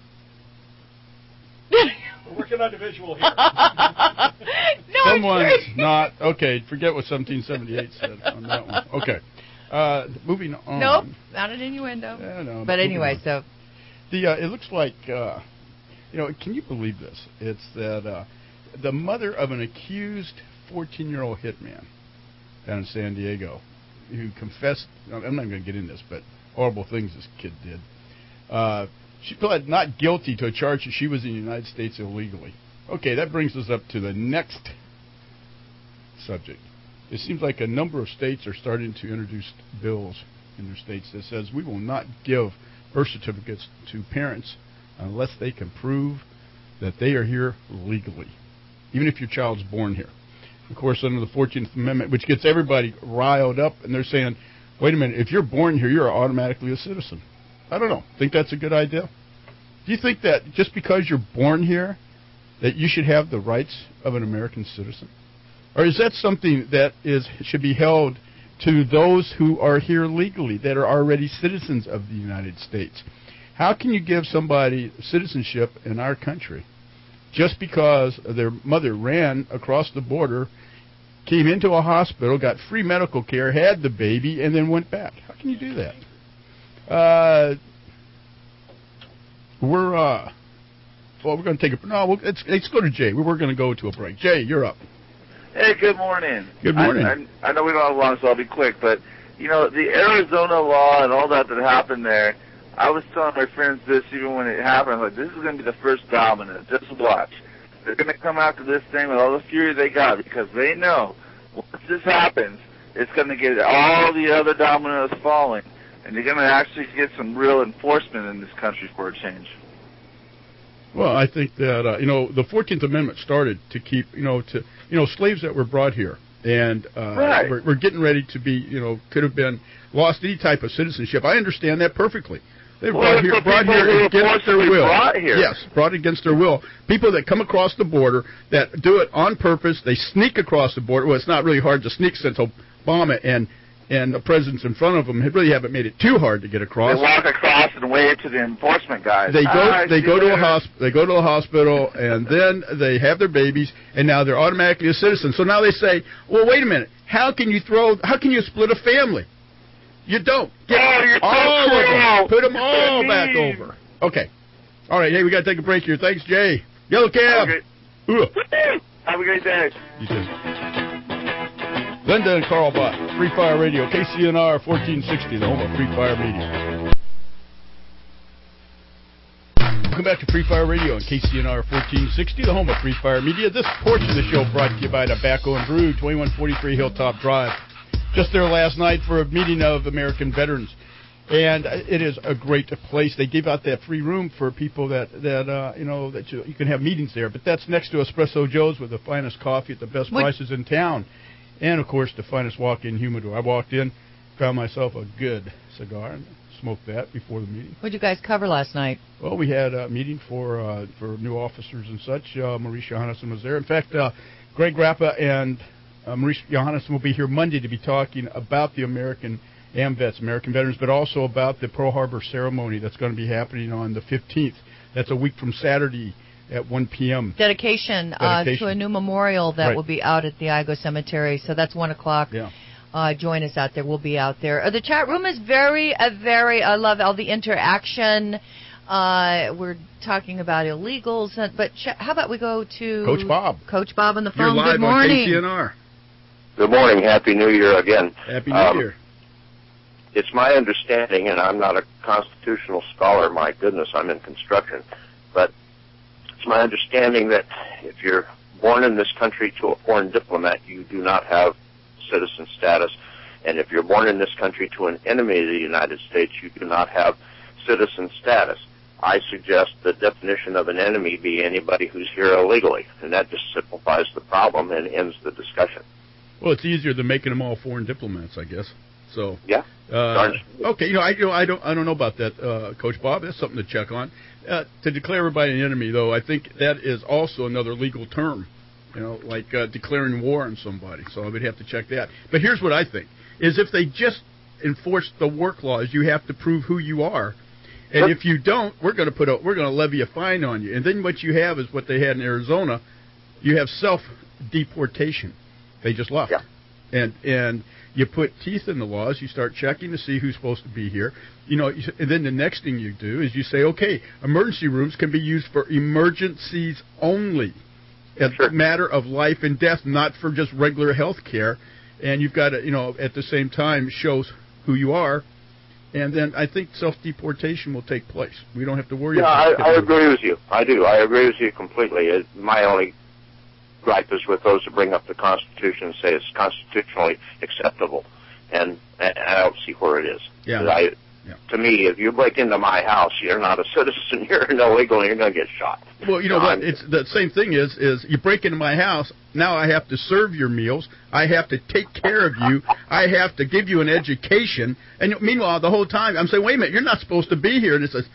[SPEAKER 3] We're working on the visual here.
[SPEAKER 4] No,
[SPEAKER 2] someone's not okay. Forget what 1778 said on that one. Okay, moving on.
[SPEAKER 4] Nope, not an innuendo.
[SPEAKER 2] Yeah, no,
[SPEAKER 4] but anyway, so.
[SPEAKER 2] It looks like, can you believe this? It's that the mother of an accused 14-year-old hitman down in San Diego who confessed, I'm not going to get into this, but horrible things this kid did. She pled not guilty to a charge that she was in the United States illegally. Okay, that brings us up to the next subject. It seems like a number of states are starting to introduce bills in their states that says we will not give birth certificates to parents unless they can prove that they are here legally, even if your child's born here. Of course, under the 14th Amendment, which gets everybody riled up, and they're saying, wait a minute, if you're born here, you're automatically a citizen. I don't know. Think that's a good idea? Do you think that just because you're born here, that you should have the rights of an American citizen? Or is that something that should be held to those who are here legally, that are already citizens of the United States? How can you give somebody citizenship in our country just because their mother ran across the border, came into a hospital, got free medical care, had the baby, and then went back? How can you do that? We're going to take a... No, let's go to Jay. We were going to go to a break. Jay, you're up.
[SPEAKER 6] Hey, good morning.
[SPEAKER 2] Good morning.
[SPEAKER 6] I know we don't have long, so I'll be quick, but, you know, the Arizona law and all that happened there, I was telling my friends this even when it happened. Like, this is going to be the first domino. Just watch. They're going to come after this thing with all the fury they got because they know once this happens, it's going to get all the other dominoes falling, and you're going to actually get some real enforcement in this country for a change.
[SPEAKER 2] Well, I think that, the 14th Amendment started to keep, slaves that were brought here. And
[SPEAKER 6] right.
[SPEAKER 2] we're getting ready to be, could have been lost any type of citizenship. I understand that perfectly. They were brought here against their will. Yes, brought against their will. People that come across the border that do it on purpose, they sneak across the border. Well, it's not really hard to sneak since Obama and the presidents in front of them really haven't made it too hard to get across.
[SPEAKER 6] They walk across and wave to the enforcement guys.
[SPEAKER 2] They go to a hospital, and then they have their babies, and now they're automatically a citizen. So now they say, well, wait a minute, how can you split a family? You don't. Get all of them. Put them all back over. Okay. All right. Hey, we got to take a break here. Thanks, Jay. Yellow Cab.
[SPEAKER 6] Have a great day.
[SPEAKER 2] You too. Linda and Carl Bott, Free Fire Radio, KCNR 1460, the home of Free Fire Media. Welcome back to Free Fire Radio on KCNR 1460, the home of Free Fire Media. This portion of the show brought to you by Tobacco and Brew, 2143 Hilltop Drive. Just there last night for a meeting of American veterans, and it is a great place. They give out that free room for people that you can have meetings there. But that's next to Espresso Joe's with the finest coffee at the best prices in town, and of course the finest walk-in humidor. I walked in, found myself a good cigar, and smoked that before the meeting.
[SPEAKER 4] What did you guys cover last night?
[SPEAKER 2] Well, we had a meeting for new officers and such. Maurice Johannesson was there. In fact, Greg Rappa and Maurice Johannesson will be here Monday to be talking about the American AMVETS, American veterans, but also about the Pearl Harbor ceremony that's going to be happening on the 15th. That's a week from Saturday at 1 p.m. Dedication.
[SPEAKER 4] To a new memorial that will be out at the Igo Cemetery. So that's 1 o'clock.
[SPEAKER 2] Yeah.
[SPEAKER 4] Join us out there. We'll be out there. The chat room is very, I love all the interaction. We're talking about illegals. But how about we go to
[SPEAKER 2] Coach Bob.
[SPEAKER 4] Coach Bob on the phone.
[SPEAKER 2] You're live
[SPEAKER 4] Good morning.
[SPEAKER 2] on KCNR.
[SPEAKER 7] Good morning. Happy New Year again.
[SPEAKER 2] Happy New Year.
[SPEAKER 7] It's my understanding, and I'm not a constitutional scholar, my goodness, I'm in construction, but it's my understanding that if you're born in this country to a foreign diplomat, you do not have citizen status, and if you're born in this country to an enemy of the United States, you do not have citizen status. I suggest the definition of an enemy be anybody who's here illegally, and that just simplifies the problem and ends the discussion.
[SPEAKER 2] Well, it's easier than making them all foreign diplomats, I guess. So
[SPEAKER 7] yeah.
[SPEAKER 2] Okay. I don't know about that, Coach Bob. That's something to check on. To declare everybody an enemy, though, I think that is also another legal term. Like declaring war on somebody. So I would have to check that. But here's what I think: is if they just enforce the work laws, you have to prove who you are, and if you don't, we're going to levy a fine on you. And then what you have is what they had in Arizona. You have self-deportation. They just left. Yeah. And you put teeth in the laws. You start checking to see who's supposed to be here. And then the next thing you do is you say, okay, emergency rooms can be used for emergencies only. It's a matter of life and death, not for just regular health care. And you've got to, at the same time, shows who you are. And then I think self-deportation will take place. We don't have to worry about it.
[SPEAKER 7] I agree with you. I do. I agree with you completely. My only gripe is with those who bring up the Constitution and say it's constitutionally acceptable, and I don't see where it is.
[SPEAKER 2] Yeah.
[SPEAKER 7] To me, if you break into my house, you're not a citizen. You're illegal, and you're going to get shot.
[SPEAKER 2] Well, you know what? It's the same thing. Is you break into my house? Now I have to serve your meals. I have to take care of you. I have to give you an education. And meanwhile, the whole time I'm saying, wait a minute, you're not supposed to be here. And it says,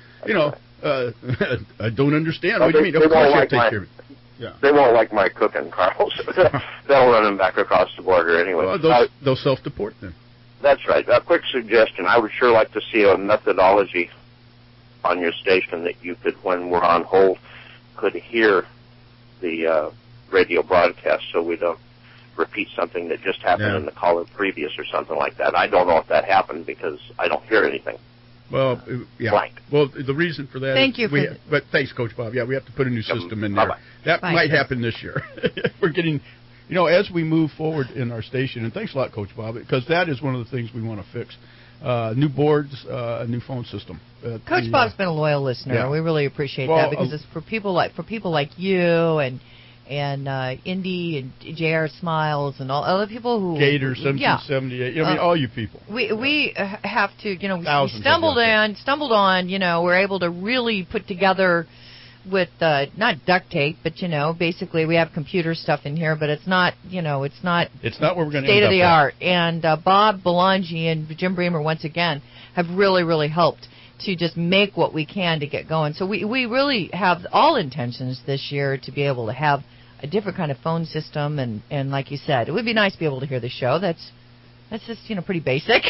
[SPEAKER 2] I don't understand. What do you mean? Of course you have to take care of it. Yeah.
[SPEAKER 7] They won't like my cooking, Carl. So they'll run them back across the border anyway.
[SPEAKER 2] Well, they'll self-deport then.
[SPEAKER 7] That's right. A quick suggestion. I would sure like to see a methodology on your station that you could, when we're on hold, could hear the radio broadcast so we don't repeat something that just happened in the caller previous or something like that. I don't know if that happened because I don't hear anything.
[SPEAKER 2] Well, yeah.
[SPEAKER 7] Blank.
[SPEAKER 2] Well, the reason for that but thanks, Coach Bob. Yeah, we have to put a new system in there.
[SPEAKER 7] Bye-bye.
[SPEAKER 2] That might happen this year. We're getting... as we move forward in our station, and thanks a lot, Coach Bob, because that is one of the things we want to fix. New boards, a new phone system.
[SPEAKER 4] Coach Bob's been a loyal listener. Yeah. We really appreciate that because it's for people like you and Indy and J.R. Smiles and all other people who
[SPEAKER 2] Gator 1778. All you people.
[SPEAKER 4] We have to we stumbled on. We're able to really put together. With not duct tape, but basically we have computer stuff in here, but it's not where we're going to state of the art. And Bob Belangi and Jim Bremer once again have really, really helped to just make what we can to get going. So we really have all intentions this year to be able to have a different kind of phone system, and like you said, it would be nice to be able to hear the show. That's just pretty basic.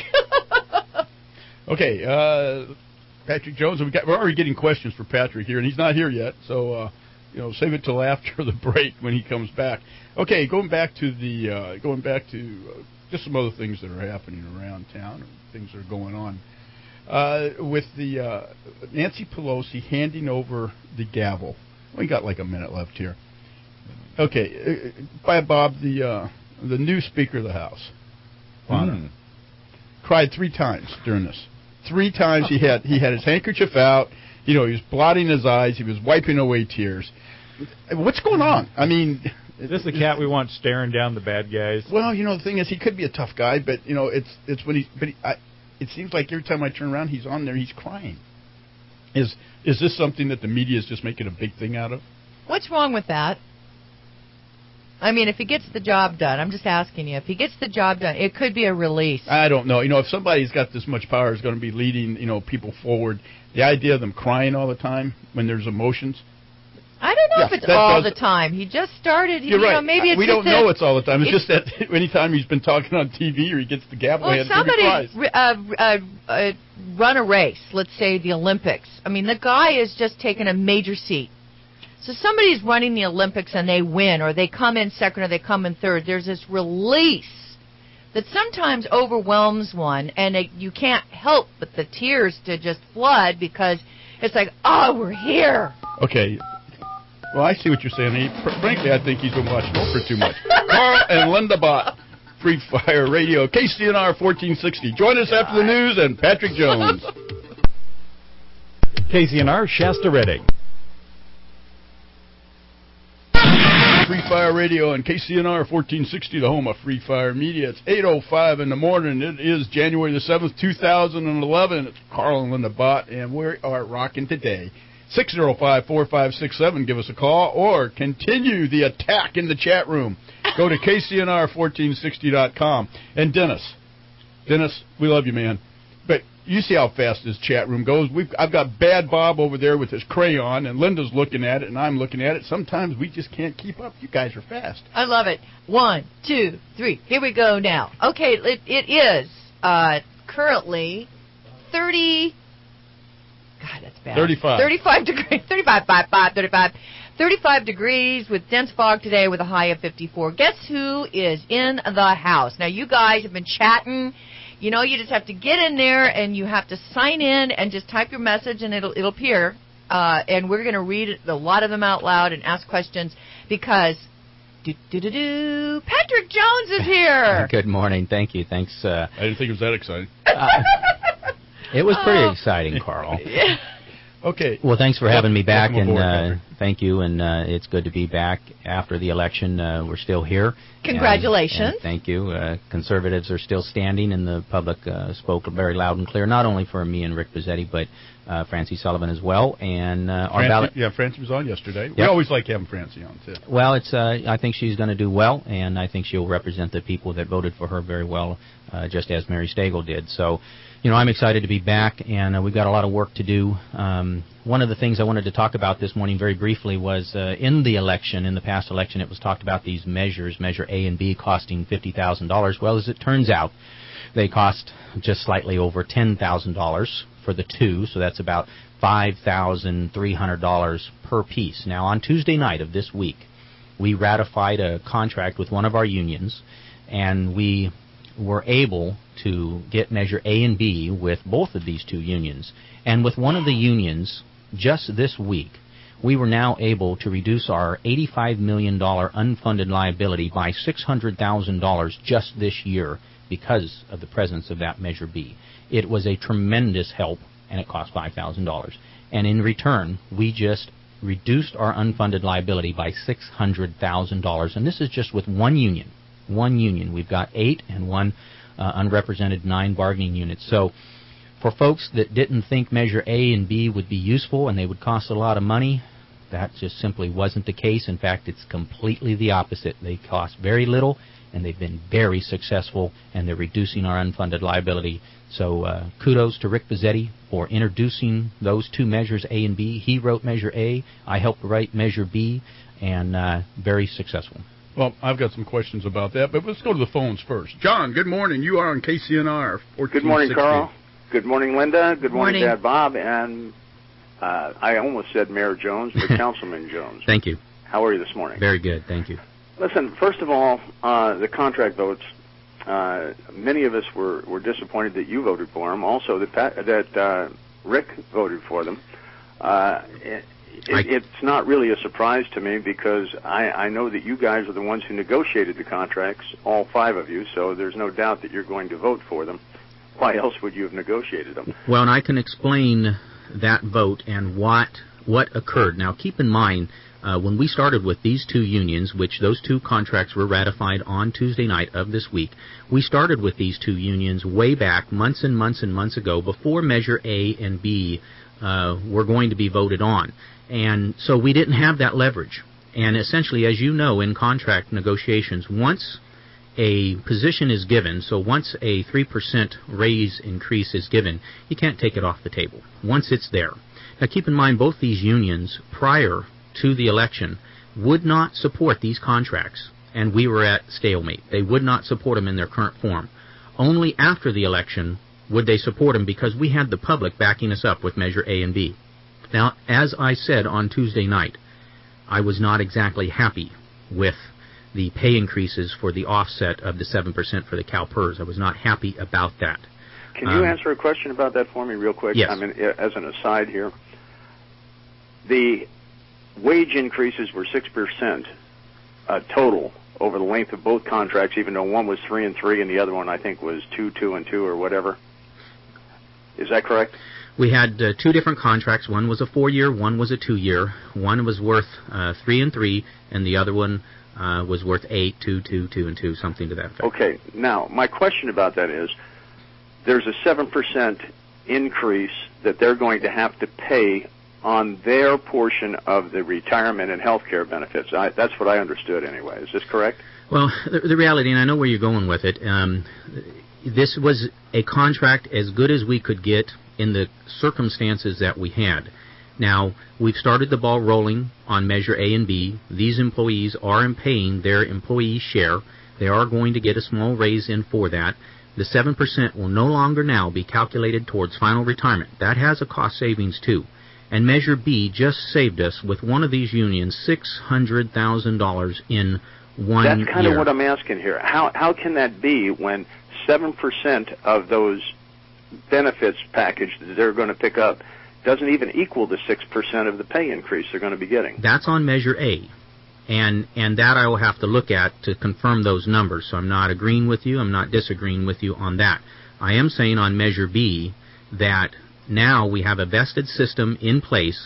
[SPEAKER 2] Okay. Patrick Jones, we're already getting questions for Patrick here, and he's not here yet, so save it till after the break when he comes back. Okay, going back to just some other things that are happening around town, things that are going on with the Nancy Pelosi handing over the gavel. We got like a minute left here. Okay, by Bob, the new Speaker of the House, cried 3 times during this. 3 times he had his handkerchief out. He was blotting his eyes. He was wiping away tears. What's going on? I mean,
[SPEAKER 3] is this the cat we want staring down the bad guys?
[SPEAKER 2] Well, the thing is, he could be a tough guy, but it's when it seems like every time I turn around, he's on there, he's crying. Is this something that the media is just making a big thing out of?
[SPEAKER 4] What's wrong with that? I mean, if he gets the job done, I'm just asking you, if he gets the job done, it could be a release.
[SPEAKER 2] I don't know. If somebody's got this much power is going to be leading, people forward, the idea of them crying all the time when there's emotions.
[SPEAKER 4] I don't know if it's all the time. He just started.
[SPEAKER 2] You're right.
[SPEAKER 4] Maybe it's
[SPEAKER 2] we don't know it's all the time. It's just that anytime he's been talking on TV or he gets the gavel hand,
[SPEAKER 4] somebody run a race, let's say the Olympics. I mean, the guy is just taking a major seat. So somebody's running the Olympics and they win, or they come in second, or they come in third. There's this release that sometimes overwhelms one, and you can't help but the tears to just flood because it's like, oh, we're here.
[SPEAKER 2] Okay. Well, I see what you're saying. Frankly, I think he's been watching Oprah too much. Carl and Linda Bott, Free Fire Radio, KCNR 1460. Join us after the news and Patrick Jones.
[SPEAKER 3] KCNR Shasta Redding.
[SPEAKER 2] Free Fire Radio and KCNR 1460, the home of Free Fire Media. It's 8:05 in the morning. It is January the 7th, 2011. It's Carl and Linda Bott, and we are rocking today. 605-4567. Give us a call or continue the attack in the chat room. Go to KCNR1460.com. And Dennis, we love you, man. But you see how fast this chat room goes. I've got Bad Bob over there with his crayon, and Linda's looking at it, and I'm looking at it. Sometimes we just can't keep up. You guys are fast.
[SPEAKER 4] I love it. 1, 2, 3. Here we go now. Okay, it is currently 30. God, that's bad. 35 degrees. 35 degrees with dense fog today with a high of 54. Guess who is in the house? Now, you guys have been chatting. You just have to get in there and you have to sign in and just type your message and it'll appear. And we're going to read a lot of them out loud and ask questions because Patrick Jones is here.
[SPEAKER 8] Good morning. Thank you. Thanks.
[SPEAKER 2] I didn't think it was that exciting.
[SPEAKER 8] It was pretty exciting, Carl.
[SPEAKER 2] Okay.
[SPEAKER 8] Well, thanks for having me back. And thank you, and it's good to be back after the election. We're still here.
[SPEAKER 4] Congratulations.
[SPEAKER 8] And thank you. Conservatives are still standing, and the public spoke very loud and clear, not only for me and Rick Bizzetti, but Francie Sullivan as well. And our ballot.
[SPEAKER 2] Yeah, Francie was on yesterday.
[SPEAKER 8] Yep.
[SPEAKER 2] We always like having Francie on, too.
[SPEAKER 8] Well, it's. I think she's going to do well, and I think she'll represent the people that voted for her very well, just as Mary Stagel did. So, I'm excited to be back, and we've got a lot of work to do. One of the things I wanted to talk about this morning very briefly was in the past election, it was talked about these measures, Measure A and B, costing $50,000. Well, as it turns out, they cost just slightly over $10,000 for the two, so that's about $5,300 per piece. Now, on Tuesday night of this week, we ratified a contract with one of our unions, and we were able to get Measure A and B with both of these two unions. And with one of the unions, just this week, we were now able to reduce our $85 million unfunded liability by $600,000 just this year because of the presence of that Measure B. It was a tremendous help, and it cost $5,000. And in return, we just reduced our unfunded liability by $600,000. And this is just with one union. One union. We've got 8 and one unrepresented 9 bargaining units. So for folks that didn't think Measure A and B would be useful and they would cost a lot of money, that just simply wasn't the case. In fact, it's completely the opposite. They cost very little, and they've been very successful, and they're reducing our unfunded liability. So kudos to Rick Bizzetti for introducing those two measures, A and B. He wrote Measure A. I helped write Measure B, and very successful.
[SPEAKER 2] Well, I've got some questions about that, but let's go to the phones first. John, good morning. You are on KCNR 1460.
[SPEAKER 9] Good morning, Carl. Good morning, Linda. Good morning, Dad Bob. And I almost said Mayor Jones, but Councilman Jones.
[SPEAKER 8] Thank you.
[SPEAKER 9] How are you this morning?
[SPEAKER 8] Very good. Thank you.
[SPEAKER 9] Listen, first of all, the contract votes, many of us were disappointed that you voted for them. Also, that Rick voted for them. It's not really a surprise to me because I know that you guys are the ones who negotiated the contracts, all 5 of you, so there's no doubt that you're going to vote for them. Why else would you have negotiated them?
[SPEAKER 8] Well, and I can explain that vote and what occurred. Now, keep in mind, when we started with these two unions, which those two contracts were ratified on Tuesday night of this week, we started with these two unions way back months and months and months ago before Measure A and B were going to be voted on. And so we didn't have that leverage. And essentially, as you know, in contract negotiations, once a position is given, so once a 3% raise increase is given, you can't take it off the table once it's there. Now, keep in mind, both these unions, prior to the election, would not support these contracts, and we were at stalemate. They would not support them in their current form. Only after the election would they support them because we had the public backing us up with Measure A and B. Now, as I said on Tuesday night, I was not exactly happy with the pay increases for the offset of the 7% for the CalPERS. I was not happy about that.
[SPEAKER 9] Can you answer a question about that for me real quick?
[SPEAKER 8] Yes.
[SPEAKER 9] I mean, as an aside here, the wage increases were 6% total over the length of both contracts, even though one was 3 and 3 and the other one I think was 2, 2 and 2 or whatever. Is that correct?
[SPEAKER 8] We had 2 different contracts. One was a 4-year, one was a 2-year. One was worth 3 and 3, and the other one was worth 8, 2, 2, 2 and 2, something to that effect.
[SPEAKER 9] Okay. Now, my question about that is, there's a 7% increase that they're going to have to pay on their portion of the retirement and health care benefits. That's what I understood anyway. Is this correct?
[SPEAKER 8] Well, the reality, and I know where you're going with it, this was a contract as good as we could get in the circumstances that we had. Now, we've started the ball rolling on Measure A and B. These employees are paying their employee share. They are going to get a small raise in for that. The 7% will no longer now be calculated towards final retirement. That has a cost savings too. And Measure B just saved us with one of these unions $600,000 in 1 year.
[SPEAKER 9] That's kind of what I'm asking here. How can that be when 7% of those benefits package that they're going to pick up doesn't even equal the 6% of the pay increase they're going to be getting?
[SPEAKER 8] That's on Measure A. And that I will have to look at to confirm those numbers. So I'm not agreeing with you. I'm not disagreeing with you on that. I am saying on Measure B that now we have a vested system in place,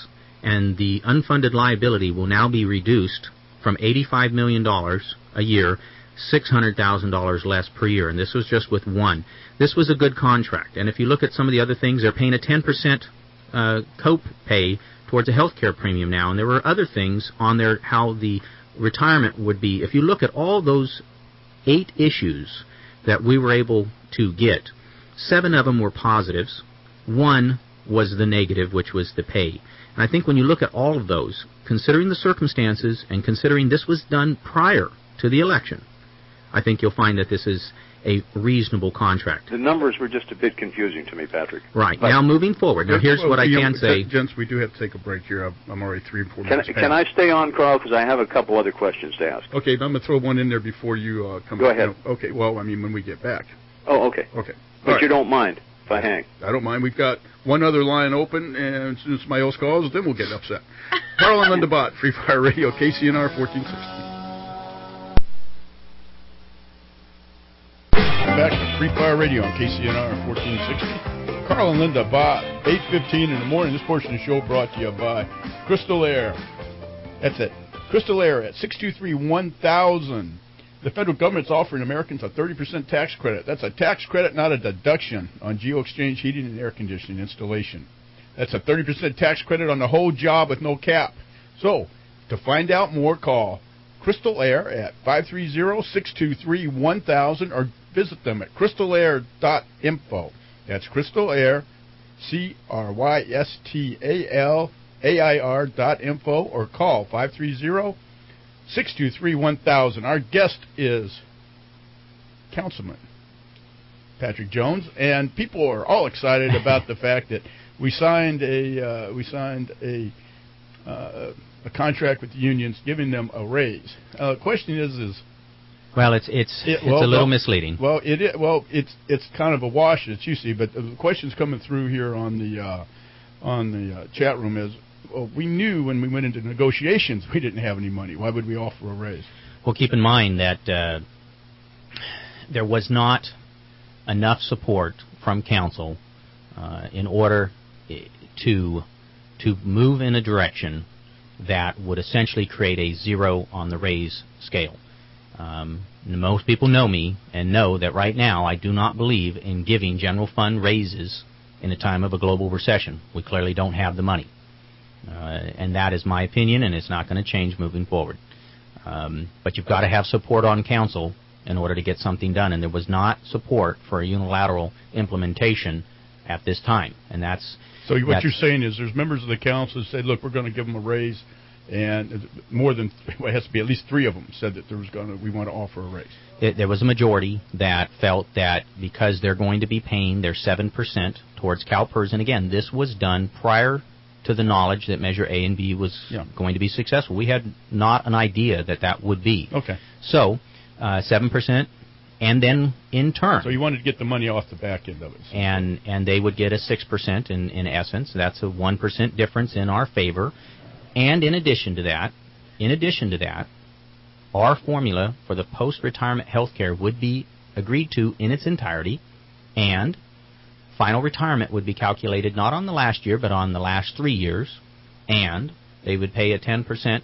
[SPEAKER 8] and the unfunded liability will now be reduced from $85 million a year, $600,000 less per year, and this was just with one. This was a good contract, and if you look at some of the other things, they're paying a 10% co-pay towards a health care premium now, and there were other things on there how the retirement would be. If you look at all those 8 issues that we were able to get, 7 of them were positives, 1 was the negative, which was the pay. And I think when you look at all of those, considering the circumstances and considering this was done prior to the election, I think you'll find that this is a reasonable contract.
[SPEAKER 9] The numbers were just a bit confusing to me, Patrick.
[SPEAKER 8] Right. Now, moving forward, now here's what I can say.
[SPEAKER 2] Gents, we do have to take a break here. I'm already 3 or 4 minutes past.
[SPEAKER 9] Can I stay on, Carl, because I have a couple other questions to ask?
[SPEAKER 2] Okay, but I'm going to throw one in there before you come
[SPEAKER 9] Go ahead.
[SPEAKER 2] Okay, well, I mean, when we get back.
[SPEAKER 9] Oh, okay.
[SPEAKER 2] Okay.
[SPEAKER 9] But you don't mind if I hang?
[SPEAKER 2] I don't mind. We've got one other line open, and as soon as my host calls, then we'll get upset. Carl and Linda Bott, Free Fire Radio, KCNR 1460. Back to Free Fire Radio on KCNR 1460. Carl and Linda Bott, 8:15 in the morning. This portion of the show brought to you by Crystal Air. That's it. Crystal Air at 623-1000. The federal government's offering Americans a 30% tax credit. That's a tax credit, not a deduction, on GeoExchange heating and air conditioning installation. That's a 30% tax credit on the whole job with no cap. So, to find out more, call Crystal Air at 530-623-1000 or visit them at crystalair.info. That's Crystal Air, CRYSTALAIR.info, or call 530-623-1000. Our guest is Councilman Patrick Jones, and people are all excited about the fact that we signed a contract with the unions, giving them a raise. The question is
[SPEAKER 8] well, it's a little misleading.
[SPEAKER 2] Well, it's kind of a wash, as you see. But the questions coming through here on the chat room is, well, we knew when we went into negotiations we didn't have any money. Why would we offer a raise?
[SPEAKER 8] Well, keep in mind that there was not enough support from council in order to move in a direction that would essentially create a zero on the raise scale. Most people know me and know that right now I do not believe in giving general fund raises in a time of a global recession. We clearly don't have the money. And that is my opinion, and it's not going to change moving forward. But you've got to have support on council in order to get something done, and there was not support for a unilateral implementation at this time. And that's...
[SPEAKER 2] So what you're saying is there's members of the council that say, look, we're going to give them a raise, and more than, well, it has to be at least 3 of them said that we want to offer a raise.
[SPEAKER 8] There was a majority that felt that because they're going to be paying their 7% towards CalPERS, and again, this was done prior to the knowledge that Measure A and B was going to be successful. We had not an idea that would be.
[SPEAKER 2] Okay.
[SPEAKER 8] So, 7%, and then in turn.
[SPEAKER 2] So you wanted to get the money off the back end of it.
[SPEAKER 8] And they would get a 6% in essence. That's a 1% difference in our favor. And in addition to that, our formula for the post-retirement health care would be agreed to in its entirety, and final retirement would be calculated not on the last year, but on the last 3 years, and they would pay a 10%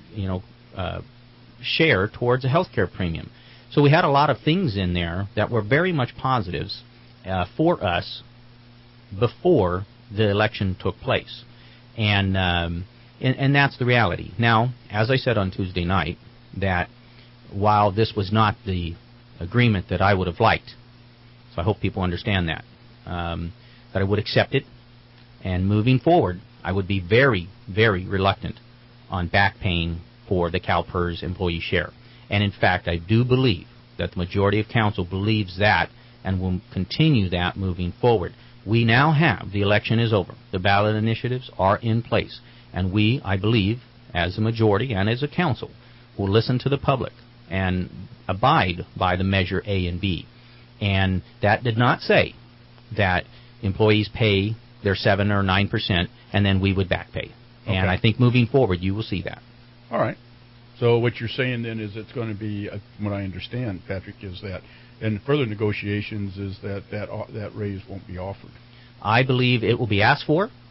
[SPEAKER 8] share towards a health care premium. So we had a lot of things in there that were very much positives for us before the election took place. And that's the reality. Now, as I said on Tuesday night, that while this was not the agreement that I would have liked, so I hope people understand that I would accept it, and moving forward, I would be very, very reluctant on back paying for the CalPERS employee share. And in fact, I do believe that the majority of council believes that and will continue that moving forward. We now have, the election is over, the ballot initiatives are in place, and we, I believe, as a majority and as a council, will listen to the public and abide by the Measure A and B. And that did not say that employees pay their 7 or 9% and then we would back pay. Okay. And I think moving forward you will see that.
[SPEAKER 2] All right. So what you're saying then is it's going to be, what I understand, Patrick, is that in further negotiations is that raise won't be offered.
[SPEAKER 8] I believe it will be asked for,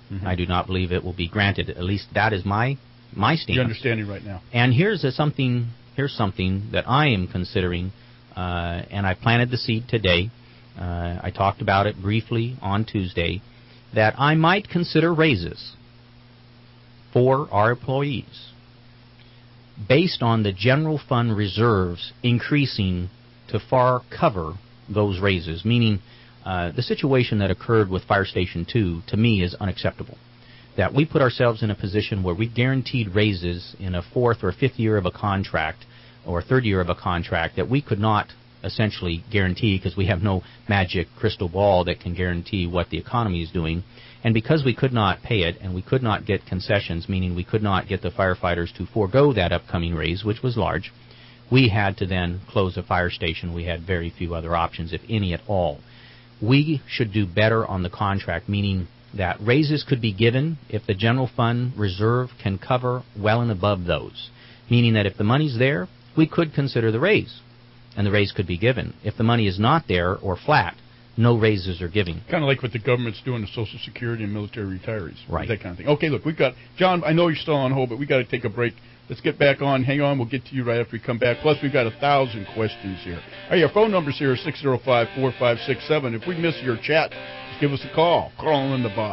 [SPEAKER 8] Mm-hmm. I do not believe it will be granted. At least that is my stance.
[SPEAKER 2] Your understanding right now.
[SPEAKER 8] And here's something that I am considering, and I planted the seed today. I talked about it briefly on Tuesday, that I might consider raises for our employees based on the general fund reserves increasing to far cover those raises, meaning the situation that occurred with Fire Station 2, to me, is unacceptable. That we put ourselves in a position where we guaranteed raises in a fourth or fifth year of a contract or third year of a contract that we could not essentially guarantee because we have no magic crystal ball that can guarantee what the economy is doing. And because we could not pay it and we could not get concessions, meaning we could not get the firefighters to forego that upcoming raise, which was large, we had to then close the fire station. We had very few other options, if any at all. We should do better on the contract, meaning that raises could be given if the general fund reserve can cover well and above those, meaning that if the money's there, we could consider the raise, and the raise could be given. If the money is not there or flat, no raises are given.
[SPEAKER 2] Kind of like what the government's doing to Social Security and military retirees.
[SPEAKER 8] Right.
[SPEAKER 2] That kind of thing. Okay, look, we've got, John, I know you're still on hold, but we've got to take a break. Let's get back on. Hang on. We'll get to you right after we come back. Plus, we've got 1,000 questions here. All right, our phone numbers here are 605-4567. If we miss your chat, just give us a call. Call in the bot.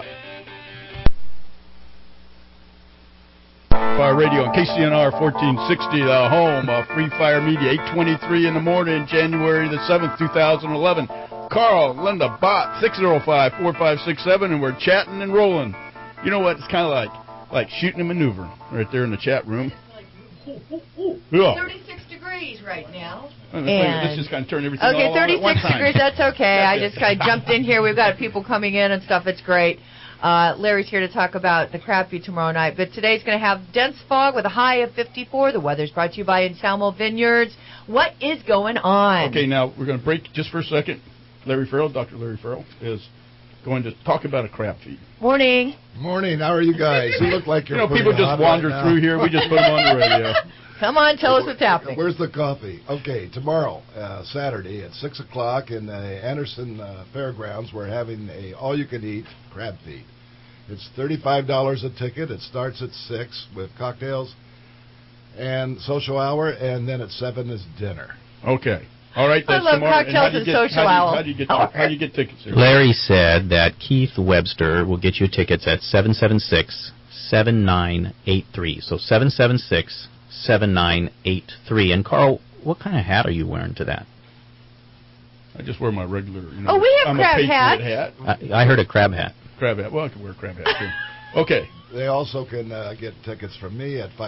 [SPEAKER 2] Fire Radio on KCNR 1460, the home of Free Fire Media, 8:23 in the morning, January the 7th, 2011. Carl, Linda, bot, 605-4567, and we're chatting and rolling. You know what? It's kind of like shooting a maneuver right there in the chat room.
[SPEAKER 4] Yeah. 36 degrees right now.
[SPEAKER 2] Let's just kind of turn everything
[SPEAKER 4] okay,
[SPEAKER 2] all on at one
[SPEAKER 4] 36
[SPEAKER 2] time.
[SPEAKER 4] degrees, that's okay. I just kind of jumped in here. We've got people coming in and stuff. It's great. Larry's here to talk about the crab feed tomorrow night. But today's going to have dense fog with a high of 54. The weather's brought to you by Anselmo Vineyards. What is going on?
[SPEAKER 2] Okay, now we're going to break just for a second. Larry Farrell, Dr. Larry Farrell, is going to talk about a crab feed.
[SPEAKER 4] Morning.
[SPEAKER 10] Morning. How are you guys? You look like you're
[SPEAKER 2] people just wander through here. We just put them on the radio.
[SPEAKER 4] Come on, tell us what's happening.
[SPEAKER 10] Where's the coffee? Okay, tomorrow, Saturday at 6 o'clock in the Anderson Fairgrounds, we're having a all-you-can-eat crab feed. It's $35 a ticket. It starts at 6 with cocktails and social hour, and then at 7 is dinner.
[SPEAKER 2] Okay. All right, that's
[SPEAKER 4] I love
[SPEAKER 2] tomorrow.
[SPEAKER 4] cocktails and social hour.
[SPEAKER 2] How do you get tickets here?
[SPEAKER 8] Larry said that Keith Webster will get you tickets at 776-7983. So 776-7983. And Carl, what kind of hat are you wearing to that?
[SPEAKER 2] I just wear my regular,
[SPEAKER 4] we have crab hats.
[SPEAKER 2] Hat.
[SPEAKER 8] I heard a crab hat.
[SPEAKER 2] Crab hat. Well, I can wear a crab hat, too. Okay.
[SPEAKER 10] They also can get tickets from me at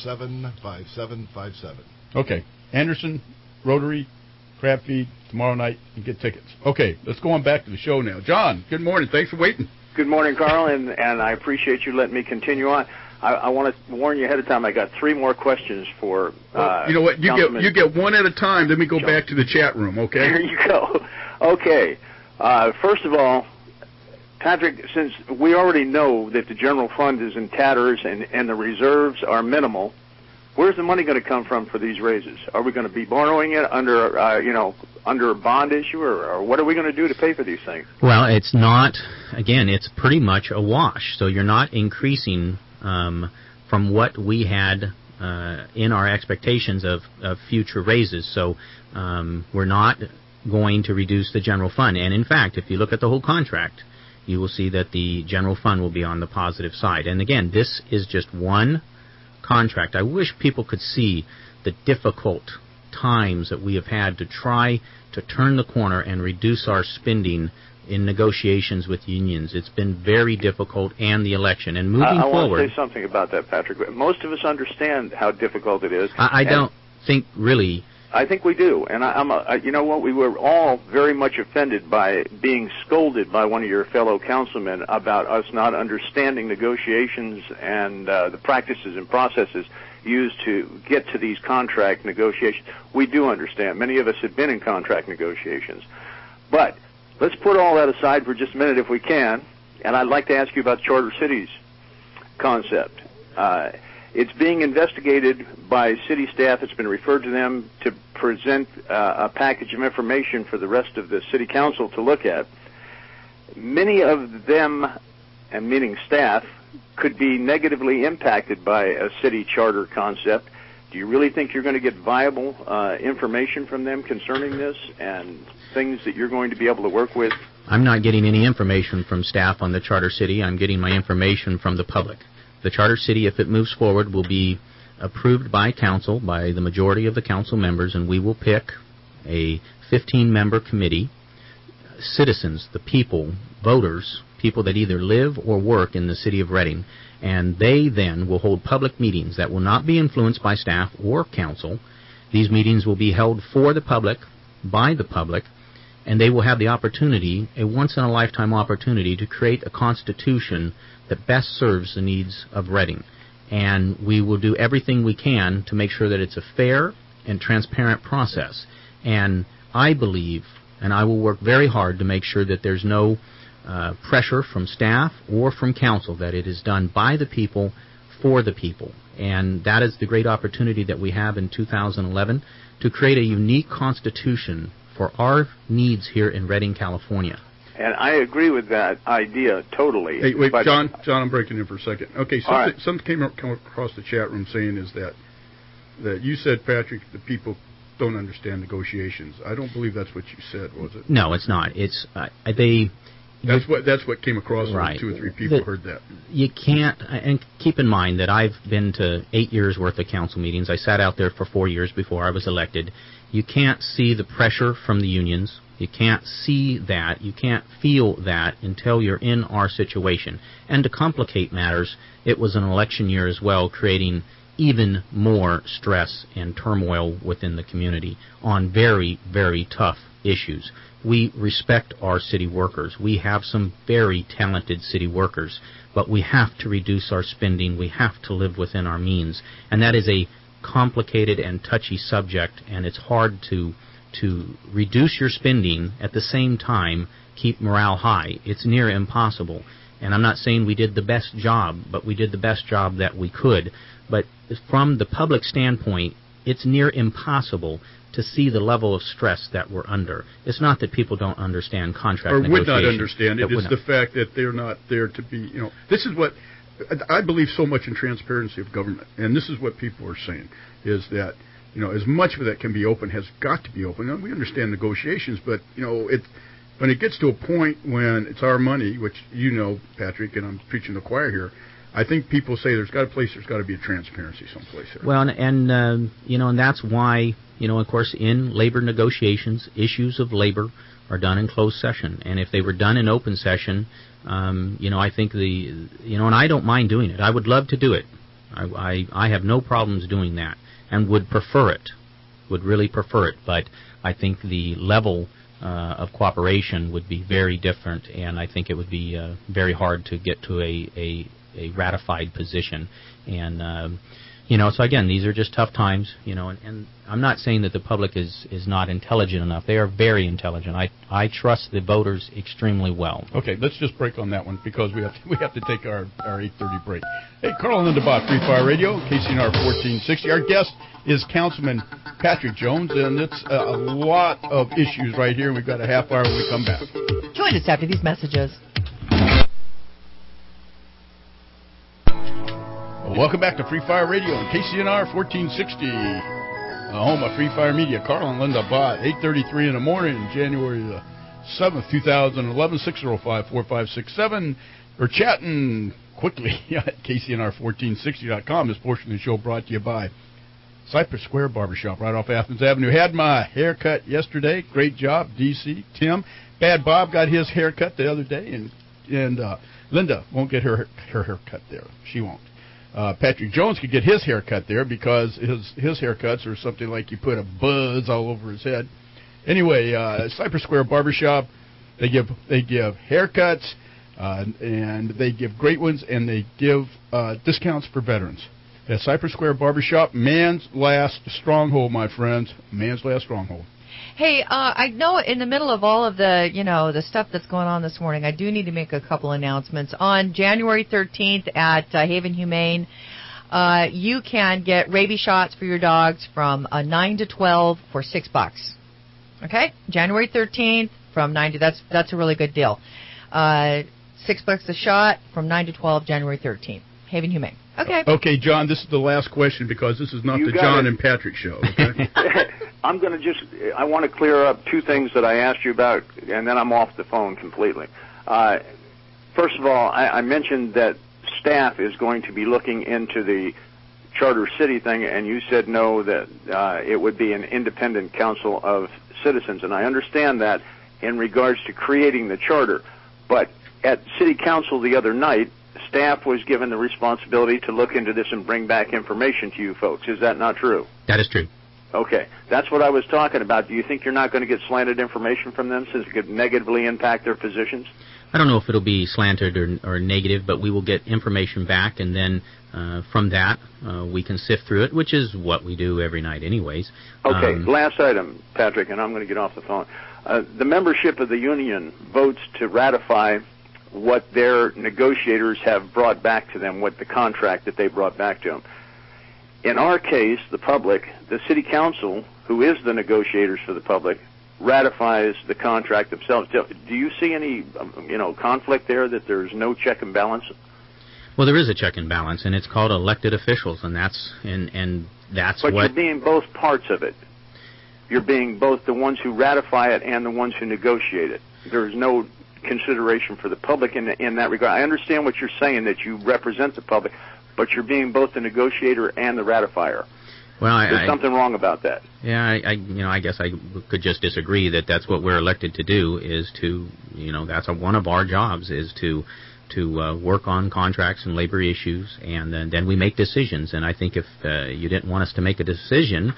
[SPEAKER 10] 547-5757.
[SPEAKER 2] Okay. Anderson, Rotary, crab feed tomorrow night, and get tickets. Okay, let's go on back to the show now. John, good morning. Thanks for waiting.
[SPEAKER 9] Good morning, Carl, and I appreciate you letting me continue on. I want to warn you ahead of time. I got 3 more questions for.
[SPEAKER 2] You know what? You get one at a time. Then we go back to the chat room. Okay.
[SPEAKER 9] There you go. Okay. First of all, Patrick, since we already know that the general fund is in tatters and the reserves are minimal, where's the money going to come from for these raises? Are we going to be borrowing it under a bond issue, or what are we going to do to pay for these things?
[SPEAKER 8] Well, it's not. Again, it's pretty much a wash. So you're not increasing from what we had in our expectations of future raises. So we're not going to reduce the general fund. And in fact, if you look at the whole contract, you will see that the general fund will be on the positive side. And again, this is just one contract. I wish people could see the difficult times that we have had to try to turn the corner and reduce our spending in negotiations with unions. It's been very difficult, and the election. And moving forward...
[SPEAKER 9] I want to say something about that, Patrick. Most of us understand how difficult it is.
[SPEAKER 8] I don't think really...
[SPEAKER 9] I think we do. And you know what? We were all very much offended by being scolded by one of your fellow councilmen about us not understanding negotiations and the practices and processes used to get to these contract negotiations. We do understand. Many of us have been in contract negotiations. But let's put all that aside for just a minute if we can, and I'd like to ask you about the Charter Cities concept. It's being investigated by city staff. It's been referred to them to present a package of information for the rest of the city council to look at. Many of them and meaning staff, could be negatively impacted by a city charter concept. Do you really think you're going to get viable information from them concerning this and things that you're going to be able to work with?
[SPEAKER 8] I'm not getting any information from staff on the charter city. I'm getting my information from the public. The charter city, if it moves forward, will be approved by council, by the majority of the council members, and we will pick a 15-member committee, citizens, the people, voters, people that either live or work in the city of Reading, and they then will hold public meetings that will not be influenced by staff or council. These meetings will be held for the public, by the public, and they will have the opportunity, a once-in-a-lifetime opportunity, to create a constitution that best serves the needs of Reading. And we will do everything we can to make sure that it's a fair and transparent process. And I believe, and I will work very hard to make sure that there's no pressure from staff or from council, that it is done by the people, for the people. And that is the great opportunity that we have in 2011 to create a unique constitution for our needs here in Redding, California.
[SPEAKER 9] And I agree with that idea totally.
[SPEAKER 2] Hey, wait, John, I'm breaking in for a second. Okay, something came across the chat room saying is that you said, Patrick, the people don't understand negotiations. I don't believe that's what you said, was it?
[SPEAKER 8] No, it's not. It's
[SPEAKER 2] That's what came across.
[SPEAKER 8] Right.
[SPEAKER 2] 2 or 3 people heard that.
[SPEAKER 8] You can't, and keep in mind that I've been to 8 years worth of council meetings. I sat out there for 4 years before I was elected. You can't see the pressure from the unions. You can't see that. You can't feel that until you're in our situation. And to complicate matters, it was an election year as well, creating even more stress and turmoil within the community on very, very tough issues. We respect our city workers. We have some very talented city workers, but we have to reduce our spending. We have to live within our means. And that is a complicated and touchy subject, and it's hard to reduce your spending at the same time keep morale high. It's near impossible. And I'm not saying we did the best job, but we did the best job that we could. But from the public standpoint, it's near impossible to see the level of stress that we're under. It's not that people don't understand contract negotiations.
[SPEAKER 2] Or would not understand it. It's the fact that they're not there to be, this is what, I believe so much in transparency of government, and this is what people are saying, is that, as much of that can be open has got to be open. And we understand negotiations, but, when it gets to a point when it's our money, which Patrick, and I'm preaching the choir here, I think people say there's got to be a transparency someplace here.
[SPEAKER 8] Well, and that's why, of course, in labor negotiations, issues of labor are done in closed session. And if they were done in open session, I think and I don't mind doing it. I would love to do it. I have no problems doing that and would really prefer it. But I think the level of cooperation would be very different, and I think it would be very hard to get to a ratified position. And so again, these are just tough times, and I'm not saying that the public is not intelligent enough. They are very intelligent. I trust the voters extremely well.
[SPEAKER 2] Okay, let's just break on that one because we have to take our 8:30 break. Hey, Carl and Linda Bott, Free Fire Radio, KCNR 1460. Our guest is Councilman Patrick Jones, and it's a lot of issues right here. We've got a half hour when we come back.
[SPEAKER 4] Join us after these messages.
[SPEAKER 2] Welcome back to Free Fire Radio on KCNR 1460, home of Free Fire Media. Carl and Linda Bott, 8:33 in the morning, January the 7th, 2011, 605-4567. We're chatting quickly at KCNR1460.com. This portion of the show brought to you by Cypress Square Barbershop right off Athens Avenue. Had my haircut yesterday. Great job, DC. Tim. Bad Bob got his haircut the other day, and Linda won't get her haircut there. She won't. Patrick Jones could get his haircut there because his haircuts are something like you put a buzz all over his head. Anyway, Cypress Square Barbershop, they give haircuts, and they give great ones, and they give discounts for veterans. At Cypress Square Barbershop, man's last stronghold, my friends. Man's last stronghold.
[SPEAKER 4] Hey, I know in the middle of all of the, the stuff that's going on this morning, I do need to make a couple announcements. On January 13th at Haven Humane, you can get rabies shots for your dogs from 9 to 12 for $6. Okay? January 13th from 9 to, that's a really good deal. $6 a shot from 9 to 12, January 13th. Haven Humane. Okay.
[SPEAKER 2] Okay, John, this is the last question because this is not the John and Patrick show. Okay?
[SPEAKER 9] I'm going to I want to clear up two things that I asked you about, and then I'm off the phone completely. First of all, I mentioned that staff is going to be looking into the Charter City thing, and you said no, that it would be an independent council of citizens, and I understand that in regards to creating the charter. But at City Council the other night, staff was given the responsibility to look into this and bring back information to you folks. Is that not true?
[SPEAKER 8] That is true.
[SPEAKER 9] Okay. That's what I was talking about. Do you think you're not going to get slanted information from them since it could negatively impact their positions?
[SPEAKER 8] I don't know if it'll be slanted or negative, but we will get information back, and then from that we can sift through it, which is what we do every night anyways.
[SPEAKER 9] Okay, last item, Patrick, and I'm going to get off the phone. The membership of the union votes to ratify what their negotiators have brought back to them, what the contract that they brought back to them. In our case, the public, the city council, who is the negotiators for the public, ratifies the contract themselves. Do you see any, conflict there, that there's no check and balance?
[SPEAKER 8] Well, there is a check and balance, and it's called elected officials, and that's
[SPEAKER 9] But
[SPEAKER 8] what.
[SPEAKER 9] You're being both parts of it. You're being both the ones who ratify it and the ones who negotiate it. There's no consideration for the public in that regard. I understand what you're saying, that you represent the public, but you're being both the negotiator and the ratifier.
[SPEAKER 8] Well,
[SPEAKER 9] there's something wrong about that.
[SPEAKER 8] Yeah, I guess I could just disagree that that's what we're elected to do, is to, that's one of our jobs, is to work on contracts and labor issues, and then we make decisions. And I think if you didn't want us to make a decision,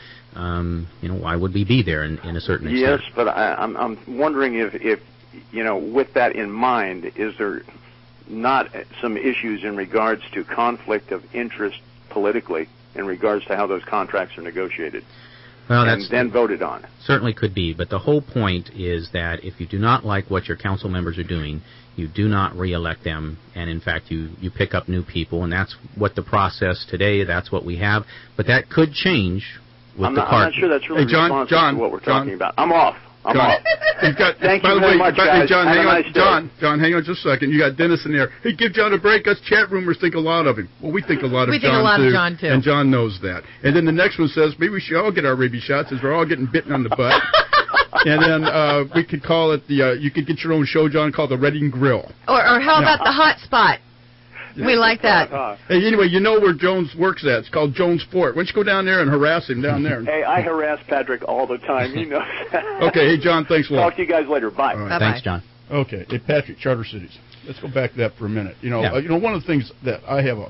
[SPEAKER 8] why would we be there in a certain extent?
[SPEAKER 9] Yes, but I'm wondering if with that in mind, is there not some issues in regards to conflict of interest politically in regards to how those contracts are negotiated and then voted on?
[SPEAKER 8] Certainly could be, but the whole point is that if you do not like what your council members are doing, you do not re-elect them, and in fact you pick up new people, and that's what the process today, that's what we have, but that could change with the party.
[SPEAKER 9] I'm not sure that's really responsive to what we're talking about. I'm off. I'm off. Thank you very much, guys.
[SPEAKER 2] John, hang on. John, hang on just a second. You got Dennis in there. Hey, give John a break. Us chat roomers think a lot of him. Well, we think a lot of John, too. And John knows that. And then the next one says, maybe we should all get our rabies shots, as we're all getting bitten on the butt. And then we could call it you could get your own show, John, called the Reading Grill.
[SPEAKER 4] Or how about the Hot Spot? Yeah. We like that.
[SPEAKER 2] Hey, anyway, you know where Jones works at. It's called Jones Fort. Why don't you go down there and harass him down there?
[SPEAKER 9] Hey, I harass Patrick all the time. You know that.
[SPEAKER 2] Okay, hey, John, thanks a lot.
[SPEAKER 9] Talk to you guys later. Bye.
[SPEAKER 2] Right.
[SPEAKER 4] Bye-bye.
[SPEAKER 8] Thanks, John.
[SPEAKER 2] Okay, hey, Patrick, Charter Cities. Let's go back to that for a minute. One of the things that I have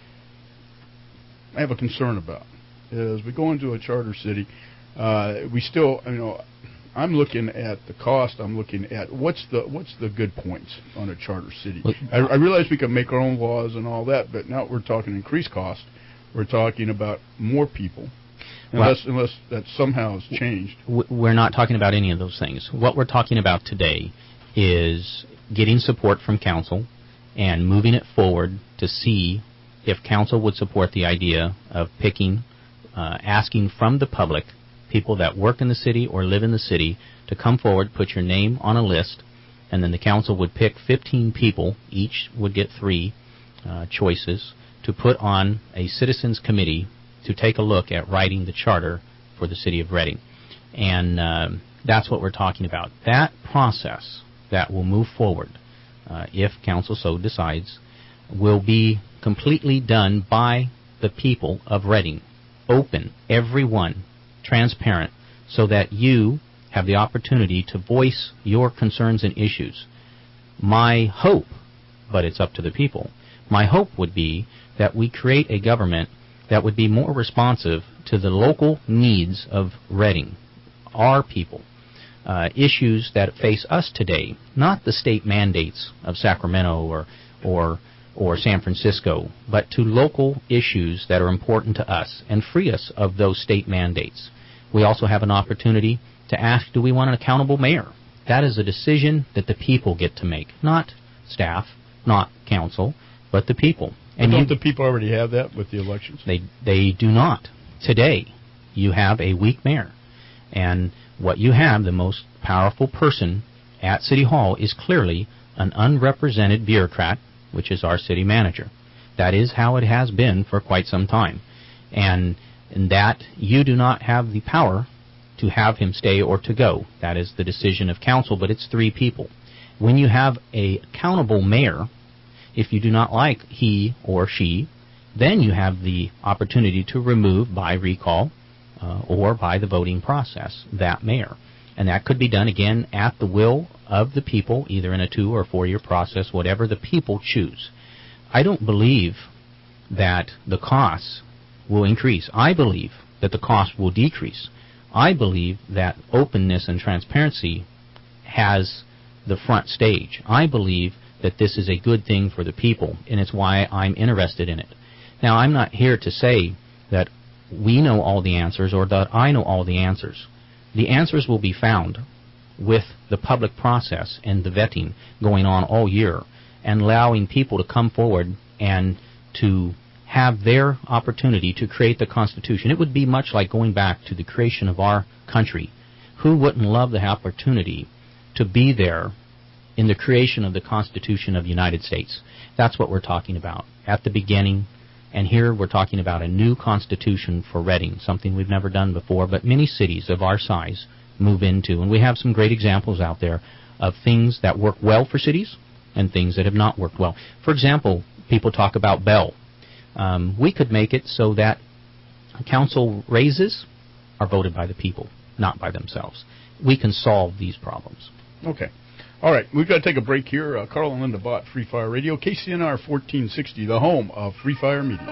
[SPEAKER 2] a concern about is we go into a charter city. We still, I'm looking at the cost. I'm looking at what's the good points on a charter city. I realize we can make our own laws and all that, but now we're talking increased cost. We're talking about more people, unless that somehow has changed.
[SPEAKER 8] We're not talking about any of those things. What we're talking about today is getting support from council and moving it forward to see if council would support the idea of asking from the public, people that work in the city or live in the city, to come forward, put your name on a list, and then the council would pick 15 people, each would get 3 choices, to put on a citizens committee to take a look at writing the charter for the city of Reading. And that's what we're talking about. That process that will move forward, if council so decides, will be completely done by the people of Reading. Open, everyone, transparent, so that you have the opportunity to voice your concerns and issues. My hope, but it's up to the people, my hope would be that we create a government that would be more responsive to the local needs of Reading, our people, issues that face us today, not the state mandates of Sacramento or San Francisco, but to local issues that are important to us, and free us of those state mandates. We also have an opportunity to ask, do we want an accountable mayor? That is a decision that the people get to make, not staff, not council, but the people.
[SPEAKER 2] And don't the people already have that with the elections?
[SPEAKER 8] They do not. Today, you have a weak mayor. And what you have, the most powerful person at City Hall, is clearly an unrepresented bureaucrat, which is our city manager. That is how it has been for quite some time. And that you do not have the power to have him stay or to go. That is the decision of council, but it's 3 people. When you have a accountable mayor, if you do not like he or she, then you have the opportunity to remove by recall or by the voting process that mayor. And that could be done, again, at the will of the people, either in a 2 or 4 year process, whatever the people choose. I don't believe that the costs will increase. I believe that the cost will decrease. I believe that openness and transparency has the front stage. I believe that this is a good thing for the people, and it's why I'm interested in it. Now, I'm not here to say that we know all the answers or that I know all the answers. The answers will be found with the public process and the vetting going on all year and allowing people to come forward and to have their opportunity to create the Constitution. It would be much like going back to the creation of our country. Who wouldn't love the opportunity to be there in the creation of the Constitution of the United States? That's what we're talking about at the beginning. And here we're talking about a new Constitution for Reading, something we've never done before, but many cities of our size move into. And we have some great examples out there of things that work well for cities and things that have not worked well. For example, people talk about Bell. We could make it so that council raises are voted by the people, not by themselves. We can solve these problems.
[SPEAKER 2] Okay. All right, we've got to take a break here. Carl and Linda Bott, Free Fire Radio, KCNR 1460, the home of Free Fire Media.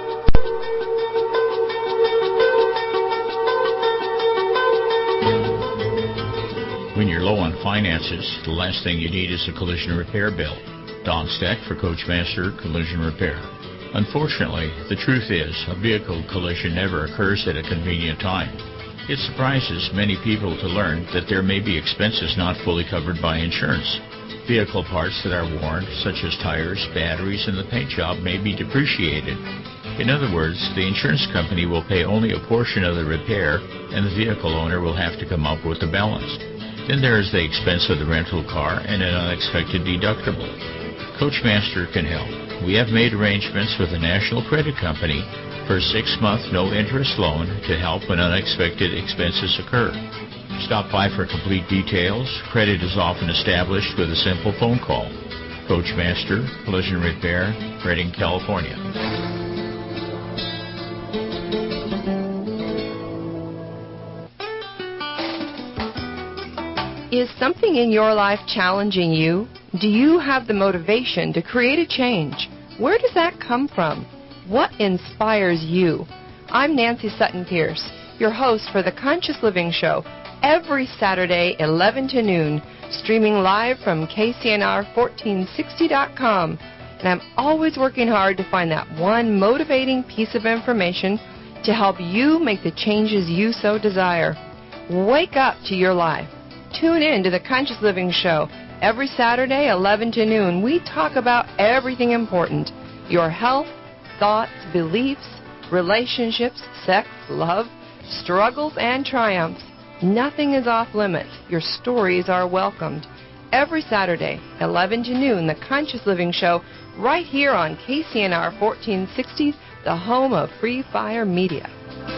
[SPEAKER 11] When you're low on finances, the last thing you need is a collision repair bill. Don Steck for Coachmaster Collision Repair. Unfortunately, the truth is a vehicle collision never occurs at a convenient time. It surprises many people to learn that there may be expenses not fully covered by insurance. Vehicle parts that are worn, such as tires, batteries, and the paint job, may be depreciated. In other words, the insurance company will pay only a portion of the repair, and the vehicle owner will have to come up with the balance. Then there is the expense of the rental car and an unexpected deductible. Coachmaster can help. We have made arrangements with a national credit company for a 6-month no-interest loan to help when unexpected expenses occur. Stop by for complete details. Credit is often established with a simple phone call. Coachmaster Collision Repair, Redding, California.
[SPEAKER 12] Is something in your life challenging you? Do you have the motivation to create a change? Where does that come from? What inspires you? I'm Nancy Sutton Pierce, your host for the Conscious Living Show, every Saturday, 11 to noon, streaming live from KCNR1460.com. And I'm always working hard to find that one motivating piece of information to help you make the changes you so desire. Wake up to your life. Tune in to the Conscious Living Show every Saturday, 11 to noon. We talk about everything important: your health, thoughts, beliefs, relationships, sex, love, struggles, and triumphs. Nothing is off limits. Your stories are welcomed. Every Saturday, 11 to noon, the Conscious Living Show, right here on KCNR 1460, the home of Free Fire Media.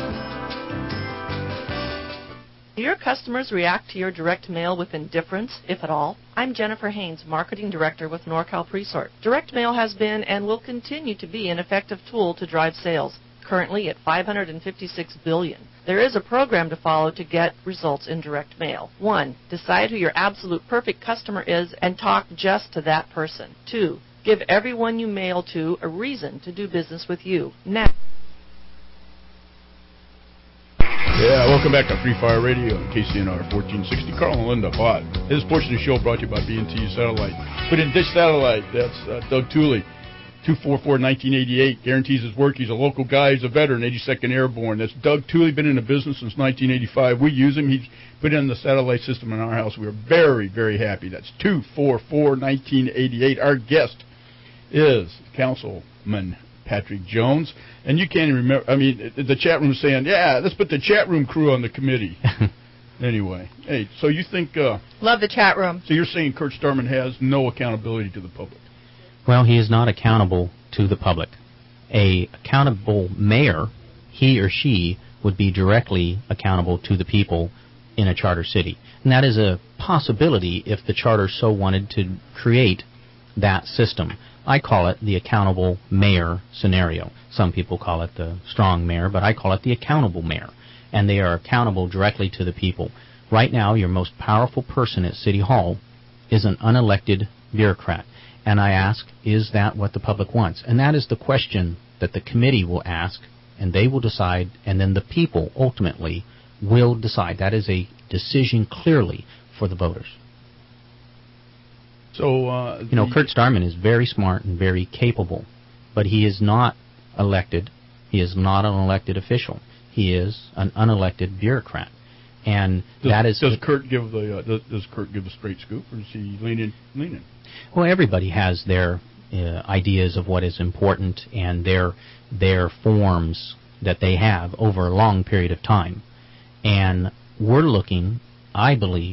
[SPEAKER 13] Do your customers react to your direct mail with indifference, if at all? I'm Jennifer Haynes, Marketing Director with NorCal Presort. Direct mail has been and will continue to be an effective tool to drive sales, currently at $556 billion. There is a program to follow to get results in direct mail. 1. Decide who your absolute perfect customer is and talk just to that person. 2. Give everyone you mail to a reason to do business with you. Now.
[SPEAKER 2] Yeah, welcome back to Free Fire Radio on KCNR 1460. Carl and Linda Bott. This portion of the show brought to you by B&T Satellite. Put in Dish Satellite. That's Doug Tooley, 244-1988. Guarantees his work. He's a local guy. He's a veteran, 82nd Airborne. That's Doug Tooley. Been in the business since 1985. We use him. He's put in the satellite system in our house. We're very, very happy. That's 244-1988. Our guest is Councilman Patrick Jones. And you can't even remember. I mean, the chat room is saying, yeah, let's put the chat room crew on the committee. Anyway, hey, so you think...
[SPEAKER 4] Love the chat room.
[SPEAKER 2] So you're saying Kurt Starman has no accountability to the public?
[SPEAKER 8] Well, he is not accountable to the public. A accountable mayor, he or she, would be directly accountable to the people in a charter city. And that is a possibility if the charter so wanted to create that system. I call it the accountable mayor scenario. Some people call it the strong mayor, but I call it the accountable mayor. And they are accountable directly to the people. Right now, your most powerful person at City Hall is an unelected bureaucrat. And I ask, is that what the public wants? And that is the question that the committee will ask, and they will decide, and then the people ultimately will decide. That is a decision clearly for the voters.
[SPEAKER 2] So,
[SPEAKER 8] Kurt Starman is very smart and very capable, but he is not elected. He is not an elected official. He is an unelected bureaucrat, and does
[SPEAKER 2] Kurt give the straight scoop, or does he lean in?
[SPEAKER 8] Well, everybody has their ideas of what is important and their forms that they have over a long period of time, and we're looking, I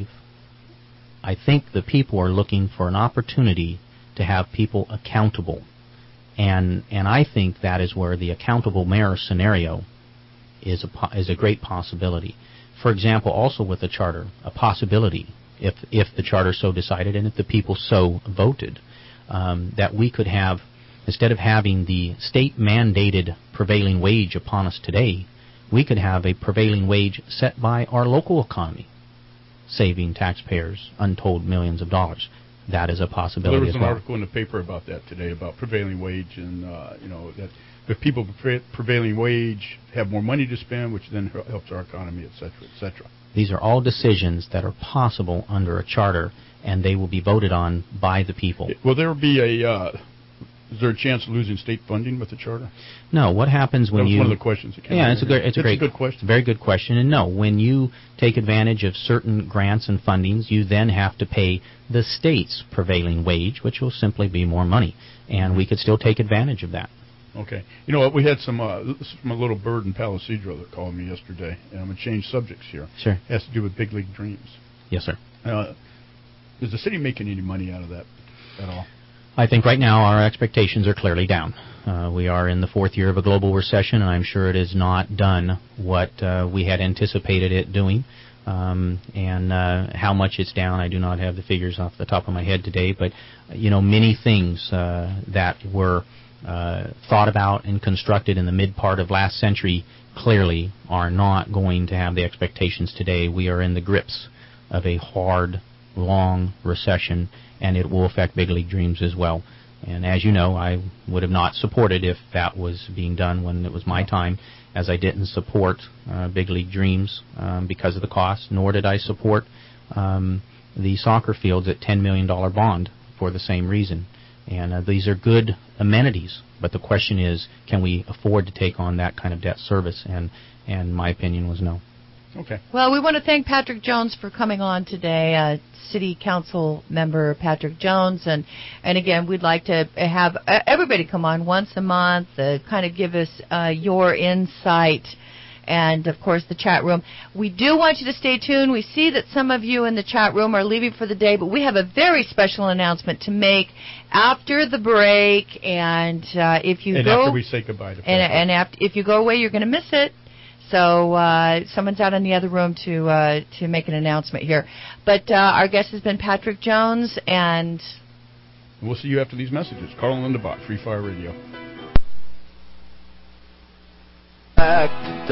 [SPEAKER 8] think the people are looking for an opportunity to have people accountable, and I think that is where the accountable mayor scenario is a great possibility. For example, also with the charter, a possibility, if the charter so decided and if the people so voted, that we could have, instead of having the state-mandated prevailing wage upon us today, we could have a prevailing wage set by our local economy, saving taxpayers untold millions of dollars. That is a possibility.
[SPEAKER 2] There was
[SPEAKER 8] as
[SPEAKER 2] an
[SPEAKER 8] well.
[SPEAKER 2] article in the paper about that today, about prevailing wage, and that if people with prevailing wage have more money to spend, which then helps our economy, et cetera, et cetera.
[SPEAKER 8] These are all decisions that are possible under a charter, and they will be voted on by the people.
[SPEAKER 2] Will there be is there a chance of losing state funding with the charter?
[SPEAKER 8] No. What happens when
[SPEAKER 2] That was one of the questions that came out.
[SPEAKER 8] It's a good question. Very good question. And no, when you take advantage of certain grants and fundings, you then have to pay the state's prevailing wage, which will simply be more money, and we could still take advantage of that.
[SPEAKER 2] Okay. You know what? We had some a little bird in Palo Cedro that called me yesterday, and I'm going to change subjects here.
[SPEAKER 8] Sure.
[SPEAKER 2] It has to do with Big League Dreams.
[SPEAKER 8] Yes, sir.
[SPEAKER 2] Is the city making any money out of that at all?
[SPEAKER 8] I think right now our expectations are clearly down. We are in the fourth year of a global recession, and I'm sure it has not done what we had anticipated it doing. And how much it's down, I do not have the figures off the top of my head today, but many things that were thought about and constructed in the mid part of last century clearly are not going to have the expectations today. We are in the grips of a hard, long recession, and it will affect Big League Dreams as well. And as you know, I would have not supported if that was being done when it was my time, as I didn't support Big League Dreams because of the cost, nor did I support the soccer fields at $10 million bond for the same reason. And these are good amenities, but the question is, can we afford to take on that kind of debt service? And my opinion was no.
[SPEAKER 2] Okay.
[SPEAKER 4] Well, we want to thank Patrick Jones for coming on today, City Council member Patrick Jones. And again, we'd like to have everybody come on once a month, kind of give us your insight. And, of course, the chat room. We do want you to stay tuned. We see that some of you in the chat room are leaving for the day, but we have a very special announcement to make after the break. And if you
[SPEAKER 2] after we say goodbye to
[SPEAKER 4] Patrick. If you go away, you're going to miss it. So someone's out in the other room to make an announcement here. But our guest has been Patrick Jones, and
[SPEAKER 2] we'll see you after these messages. Carl and Linda Bach, Free Fire Radio.
[SPEAKER 14] Back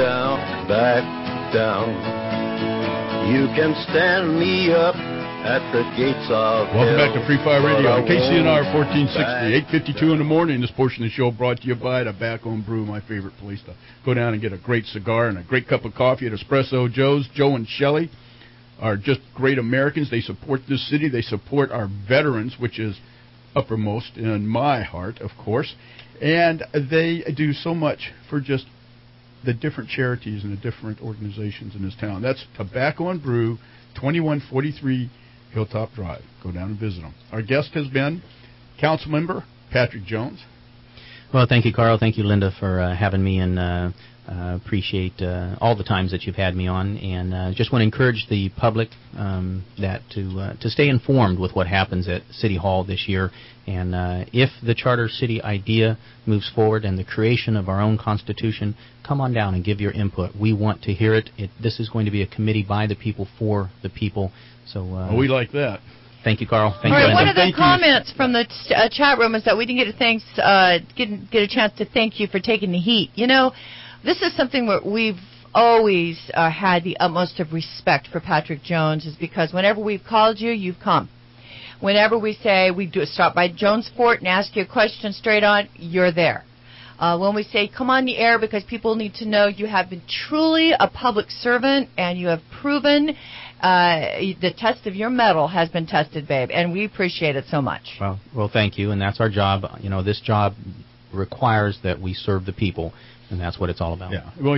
[SPEAKER 14] down. You can stand me up at the gates of
[SPEAKER 2] Welcome
[SPEAKER 14] hell,
[SPEAKER 2] back to Free Fire Radio. KCNR 1460, 8:52 in the morning. This portion of the show brought to you by Tobacco and Brew, my favorite place to go down and get a great cigar and a great cup of coffee at Espresso Joe's. Joe and Shelley are just great Americans. They support this city. They support our veterans, which is uppermost in my heart, of course. And they do so much for just the different charities and the different organizations in this town. That's Tobacco and Brew, 2143 Hilltop Drive. Go down and visit them. Our guest has been Council Member Patrick Jones.
[SPEAKER 8] Well, thank you, Carl. Thank you, Linda, for having me. And Appreciate all the times that you've had me on, and just want to encourage the public that to stay informed with what happens at City Hall this year. And if the charter city idea moves forward and the creation of our own constitution, come on down and give your input. We want to hear it. This is going to be a committee by the people for the people. So
[SPEAKER 2] we like that.
[SPEAKER 8] Thank you, Carl. Thank
[SPEAKER 4] All
[SPEAKER 8] you.
[SPEAKER 4] right, one of the comments from the chat room is that we didn't get a chance to thank you for taking the heat. You know, this is something that we've always had the utmost of respect for Patrick Jones, is because whenever we've called you, you've come. Whenever we say we do stop by Jones Fort and ask you a question straight on, you're there. When we say come on the air because people need to know, you have been truly a public servant, and you have proven the test of your mettle has been tested, babe, and we appreciate it so much.
[SPEAKER 8] Well, thank you, and that's our job. You know, this job requires that we serve the people. And that's what it's all about.
[SPEAKER 2] Yeah. Well,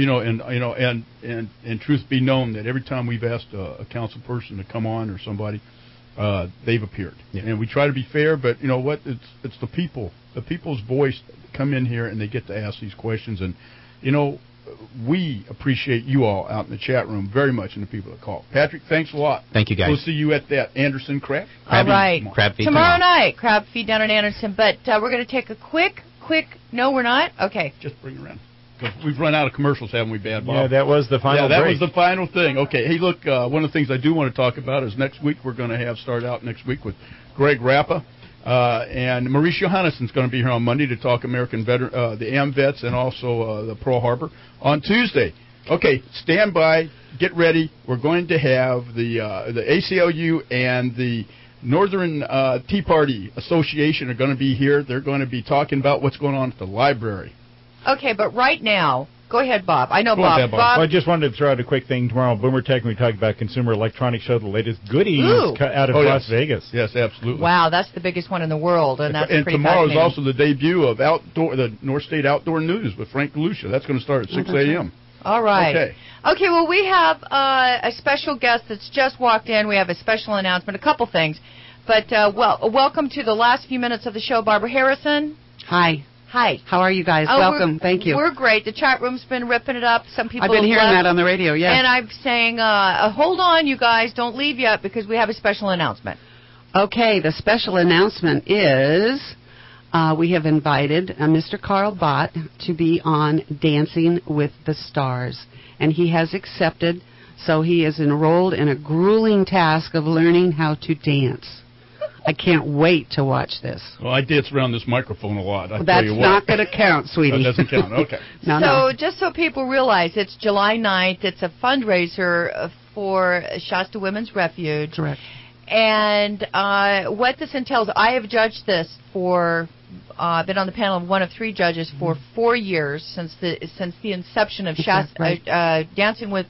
[SPEAKER 2] and truth be known, that every time we've asked a council person to come on or somebody, they've appeared. Yeah. And we try to be fair, but you know what? It's the people, the people's voice that come in here and they get to ask these questions. And you know, we appreciate you all out in the chat room very much, and the people that call. Patrick, thanks a lot.
[SPEAKER 8] Thank you, guys.
[SPEAKER 2] We'll see you at that Anderson Crab.
[SPEAKER 4] All right.
[SPEAKER 8] Crab feed
[SPEAKER 4] tomorrow night, Crab Feed down in Anderson. But we're going to take a quick. No, we're not. Okay.
[SPEAKER 2] Just bring it around. We've run out of commercials, haven't we, Bad Bob?
[SPEAKER 3] Yeah, that was the final
[SPEAKER 2] that
[SPEAKER 3] break.
[SPEAKER 2] was the final thing. Okay, hey, look, one of the things I do want to talk about is next week we're going to start out next week with Greg Rappa, and Maurice Johannessen's going to be here on Monday to talk American veteran, the AMVETS, and also the Pearl Harbor on Tuesday. Okay, stand by, get ready. We're going to have the ACLU and the Northern Tea Party Association are going to be here. They're going to be talking about what's going on at the library.
[SPEAKER 4] Okay, but right now, go ahead, Bob. I know, Bob.
[SPEAKER 3] Well, I just wanted to throw out a quick thing. Tomorrow, Boomer Tech, we talk about Consumer Electronics Show, the latest goodies out of Las Vegas.
[SPEAKER 2] Yes, absolutely.
[SPEAKER 4] Wow, that's the biggest one in the world, and that's pretty
[SPEAKER 2] tomorrow is also the debut of the North State Outdoor News with Frank Galusha. That's going to start at 6 a.m.
[SPEAKER 4] All right.
[SPEAKER 2] Okay,
[SPEAKER 4] well, we have a special guest that's just walked in. We have a special announcement, a couple things. But, welcome to the last few minutes of the show, Barbara Harrison.
[SPEAKER 15] Hi.
[SPEAKER 4] Hi.
[SPEAKER 15] How are you guys? Welcome. Thank you.
[SPEAKER 4] We're great. The chat room's been ripping it up. Some people
[SPEAKER 15] I've been hearing that on the radio, yes.
[SPEAKER 4] And I'm saying, hold on, you guys. Don't leave yet because we have a special announcement.
[SPEAKER 15] Okay, the special announcement is we have invited Mr. Carl Bott to be on Dancing with the Stars. And he has accepted, so he is enrolled in a grueling task of learning how to dance. I can't wait to watch this.
[SPEAKER 2] Well, I dance around this microphone a lot.
[SPEAKER 15] That's not going to count, sweetie.
[SPEAKER 2] That doesn't count. Okay.
[SPEAKER 4] No. Just so people realize, it's July 9th. It's a fundraiser for Shasta Women's Refuge.
[SPEAKER 15] Correct.
[SPEAKER 4] And what this entails, I have judged this for, been on the panel of one of three judges for 4 years since the inception of Shasta, Dancing with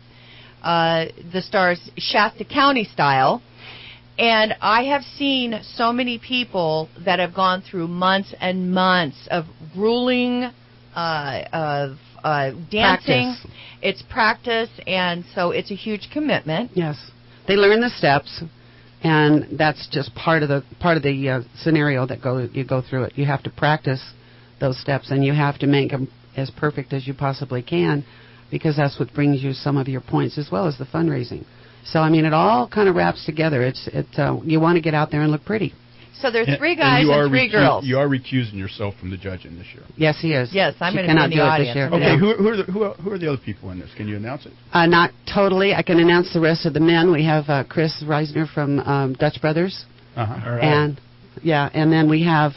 [SPEAKER 4] the Stars Shasta County style. And I have seen so many people that have gone through months and months of grueling dancing.
[SPEAKER 15] Practice.
[SPEAKER 4] It's practice, and so it's a huge commitment.
[SPEAKER 15] Yes, they learn the steps, and that's just part of the scenario that you go through it. You have to practice those steps, and you have to make them as perfect as you possibly can, because that's what brings you some of your points as well as the fundraising. So, I mean, it all kind of wraps together. You want to get out there and look pretty.
[SPEAKER 4] So there are three guys and three girls.
[SPEAKER 2] You are recusing yourself from the judging this year.
[SPEAKER 15] Yes, he is.
[SPEAKER 4] Yes, I'm going to be in the audience.
[SPEAKER 2] Okay, who are the other people in this? Can you announce it?
[SPEAKER 15] Not totally. I can announce the rest of the men. We have Chris Reisner from Dutch Brothers.
[SPEAKER 2] All right.
[SPEAKER 15] And then we have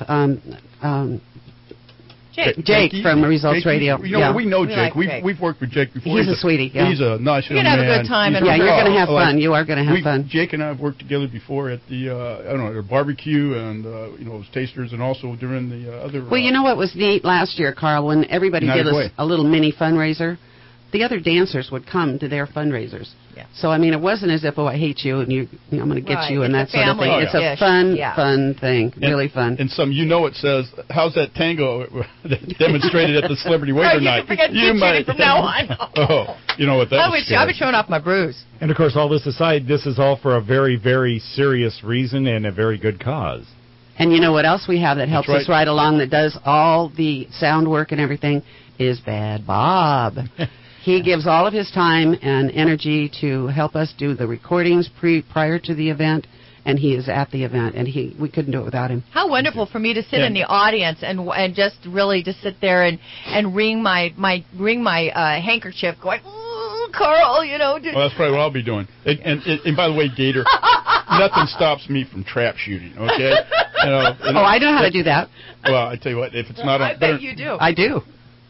[SPEAKER 15] Jake from Results Radio.
[SPEAKER 2] You know, we know Jake. We've worked with Jake before.
[SPEAKER 15] He's a sweetie. Yeah.
[SPEAKER 2] He's a nice young man.
[SPEAKER 4] You're going to have a good time.
[SPEAKER 15] You're going to have fun. You are going to have fun.
[SPEAKER 2] Jake and I have worked together before at the the barbecue and tasters, and also during the other.
[SPEAKER 15] Well, you know what was neat last year, Carl, when everybody did a little mini fundraiser. The other dancers would come to their fundraisers.
[SPEAKER 4] Yeah.
[SPEAKER 15] So, I mean, it wasn't as if, I hate you and I'm going to get you and that sort of thing. It's a fun thing, really fun.
[SPEAKER 2] And it says, how's that tango demonstrated at the Celebrity Waiver Night?
[SPEAKER 4] You might from now on.
[SPEAKER 2] Oh, you know what that was.
[SPEAKER 4] I'll be showing off my bruise.
[SPEAKER 3] And, of course, all this aside, this is all for a very, very serious reason and a very good cause.
[SPEAKER 15] And you know what else we have that helps us right along, that does all the sound work and everything, is Bad Bob. He gives all of his time and energy to help us do the recordings prior to the event, and he is at the event, and we couldn't do it without him.
[SPEAKER 4] How wonderful for me to sit in the audience and just really to sit there and wring my handkerchief, going, "Ooh, Carl, you know."
[SPEAKER 2] Well, that's probably what I'll be doing. And by the way, Gator, nothing stops me from trap shooting. Okay.
[SPEAKER 15] I know how to do that.
[SPEAKER 2] Well, I tell you what, if it's not on,
[SPEAKER 4] I bet you do.
[SPEAKER 15] I do.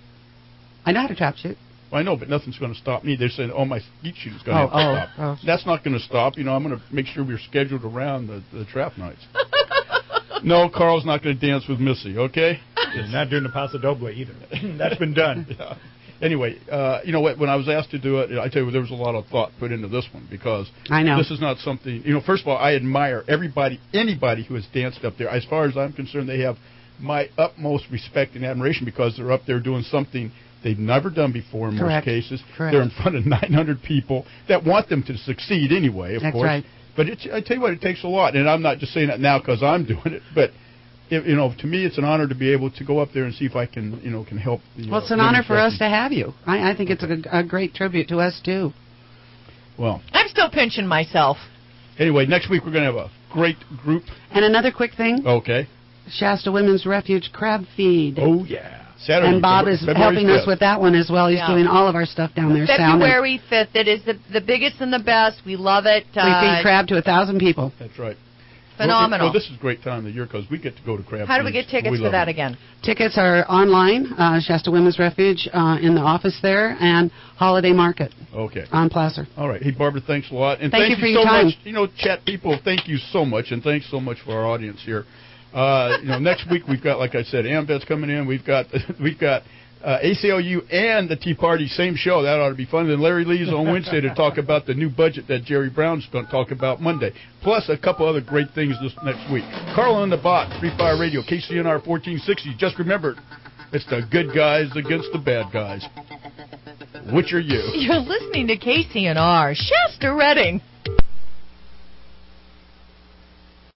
[SPEAKER 15] I know how to trap shoot.
[SPEAKER 2] Well, I know, but nothing's going to stop me. They're saying, my skeet shooting's going to have to stop. That's not going to stop. I'm going to make sure we're scheduled around the trap nights. No, Carl's not going to dance with Missy, okay?
[SPEAKER 3] He's not doing the Paso Doble either. That's been done.
[SPEAKER 2] Yeah. Anyway, you know what? When I was asked to do it, I tell you, there was a lot of thought put into this one because
[SPEAKER 15] I know
[SPEAKER 2] this is not something. First of all, I admire anybody who has danced up there. As far as I'm concerned, they have my utmost respect and admiration because they're up there doing something they've never done before in most cases.
[SPEAKER 15] Correct.
[SPEAKER 2] They're in front of 900 people that want them to succeed anyway, of course.
[SPEAKER 15] Right.
[SPEAKER 2] But I tell you what, it takes a lot, and I'm not just saying that now because I'm doing it, but. To me, it's an honor to be able to go up there and see if I can help.
[SPEAKER 15] Well, it's an honor for us to have you. I think it's a great tribute to us too.
[SPEAKER 2] Well,
[SPEAKER 4] I'm still pinching myself.
[SPEAKER 2] Anyway, next week we're going to have a great group.
[SPEAKER 15] And another quick thing.
[SPEAKER 2] Okay.
[SPEAKER 15] Shasta Women's Refuge Crab Feed.
[SPEAKER 2] Oh yeah. Saturday.
[SPEAKER 15] And Bob is helping
[SPEAKER 2] 5th.
[SPEAKER 15] us with that one as well. He's doing all of our stuff down there.
[SPEAKER 4] February 5th. It is the biggest and the best. We love it.
[SPEAKER 15] We feed crab to 1,000 people.
[SPEAKER 2] That's right.
[SPEAKER 4] Phenomenal.
[SPEAKER 2] Well, this is a great time of the year because we get to go to crab.
[SPEAKER 4] How do we get tickets for that again?
[SPEAKER 15] Tickets are online, Shasta Women's Refuge in the office there, and Holiday Market.
[SPEAKER 2] Okay.
[SPEAKER 15] On Placer.
[SPEAKER 2] All right. Hey, Barbara, thanks a lot. And
[SPEAKER 15] thank you for
[SPEAKER 2] so
[SPEAKER 15] your time.
[SPEAKER 2] much. Chat people, thank you so much, and thanks so much for our audience here. Next week we've got, like I said, AMVET's coming in. We've got ACLU and the Tea Party, same show. That ought to be fun. Then Larry Lee's on Wednesday to talk about the new budget that Jerry Brown's going to talk about Monday. Plus a couple other great things this next week. Carl on the Bot, Free Fire Radio, KCNR 1460. Just remember, it's the good guys against the bad guys. Which are you?
[SPEAKER 4] You're listening to KCNR, Shasta Redding.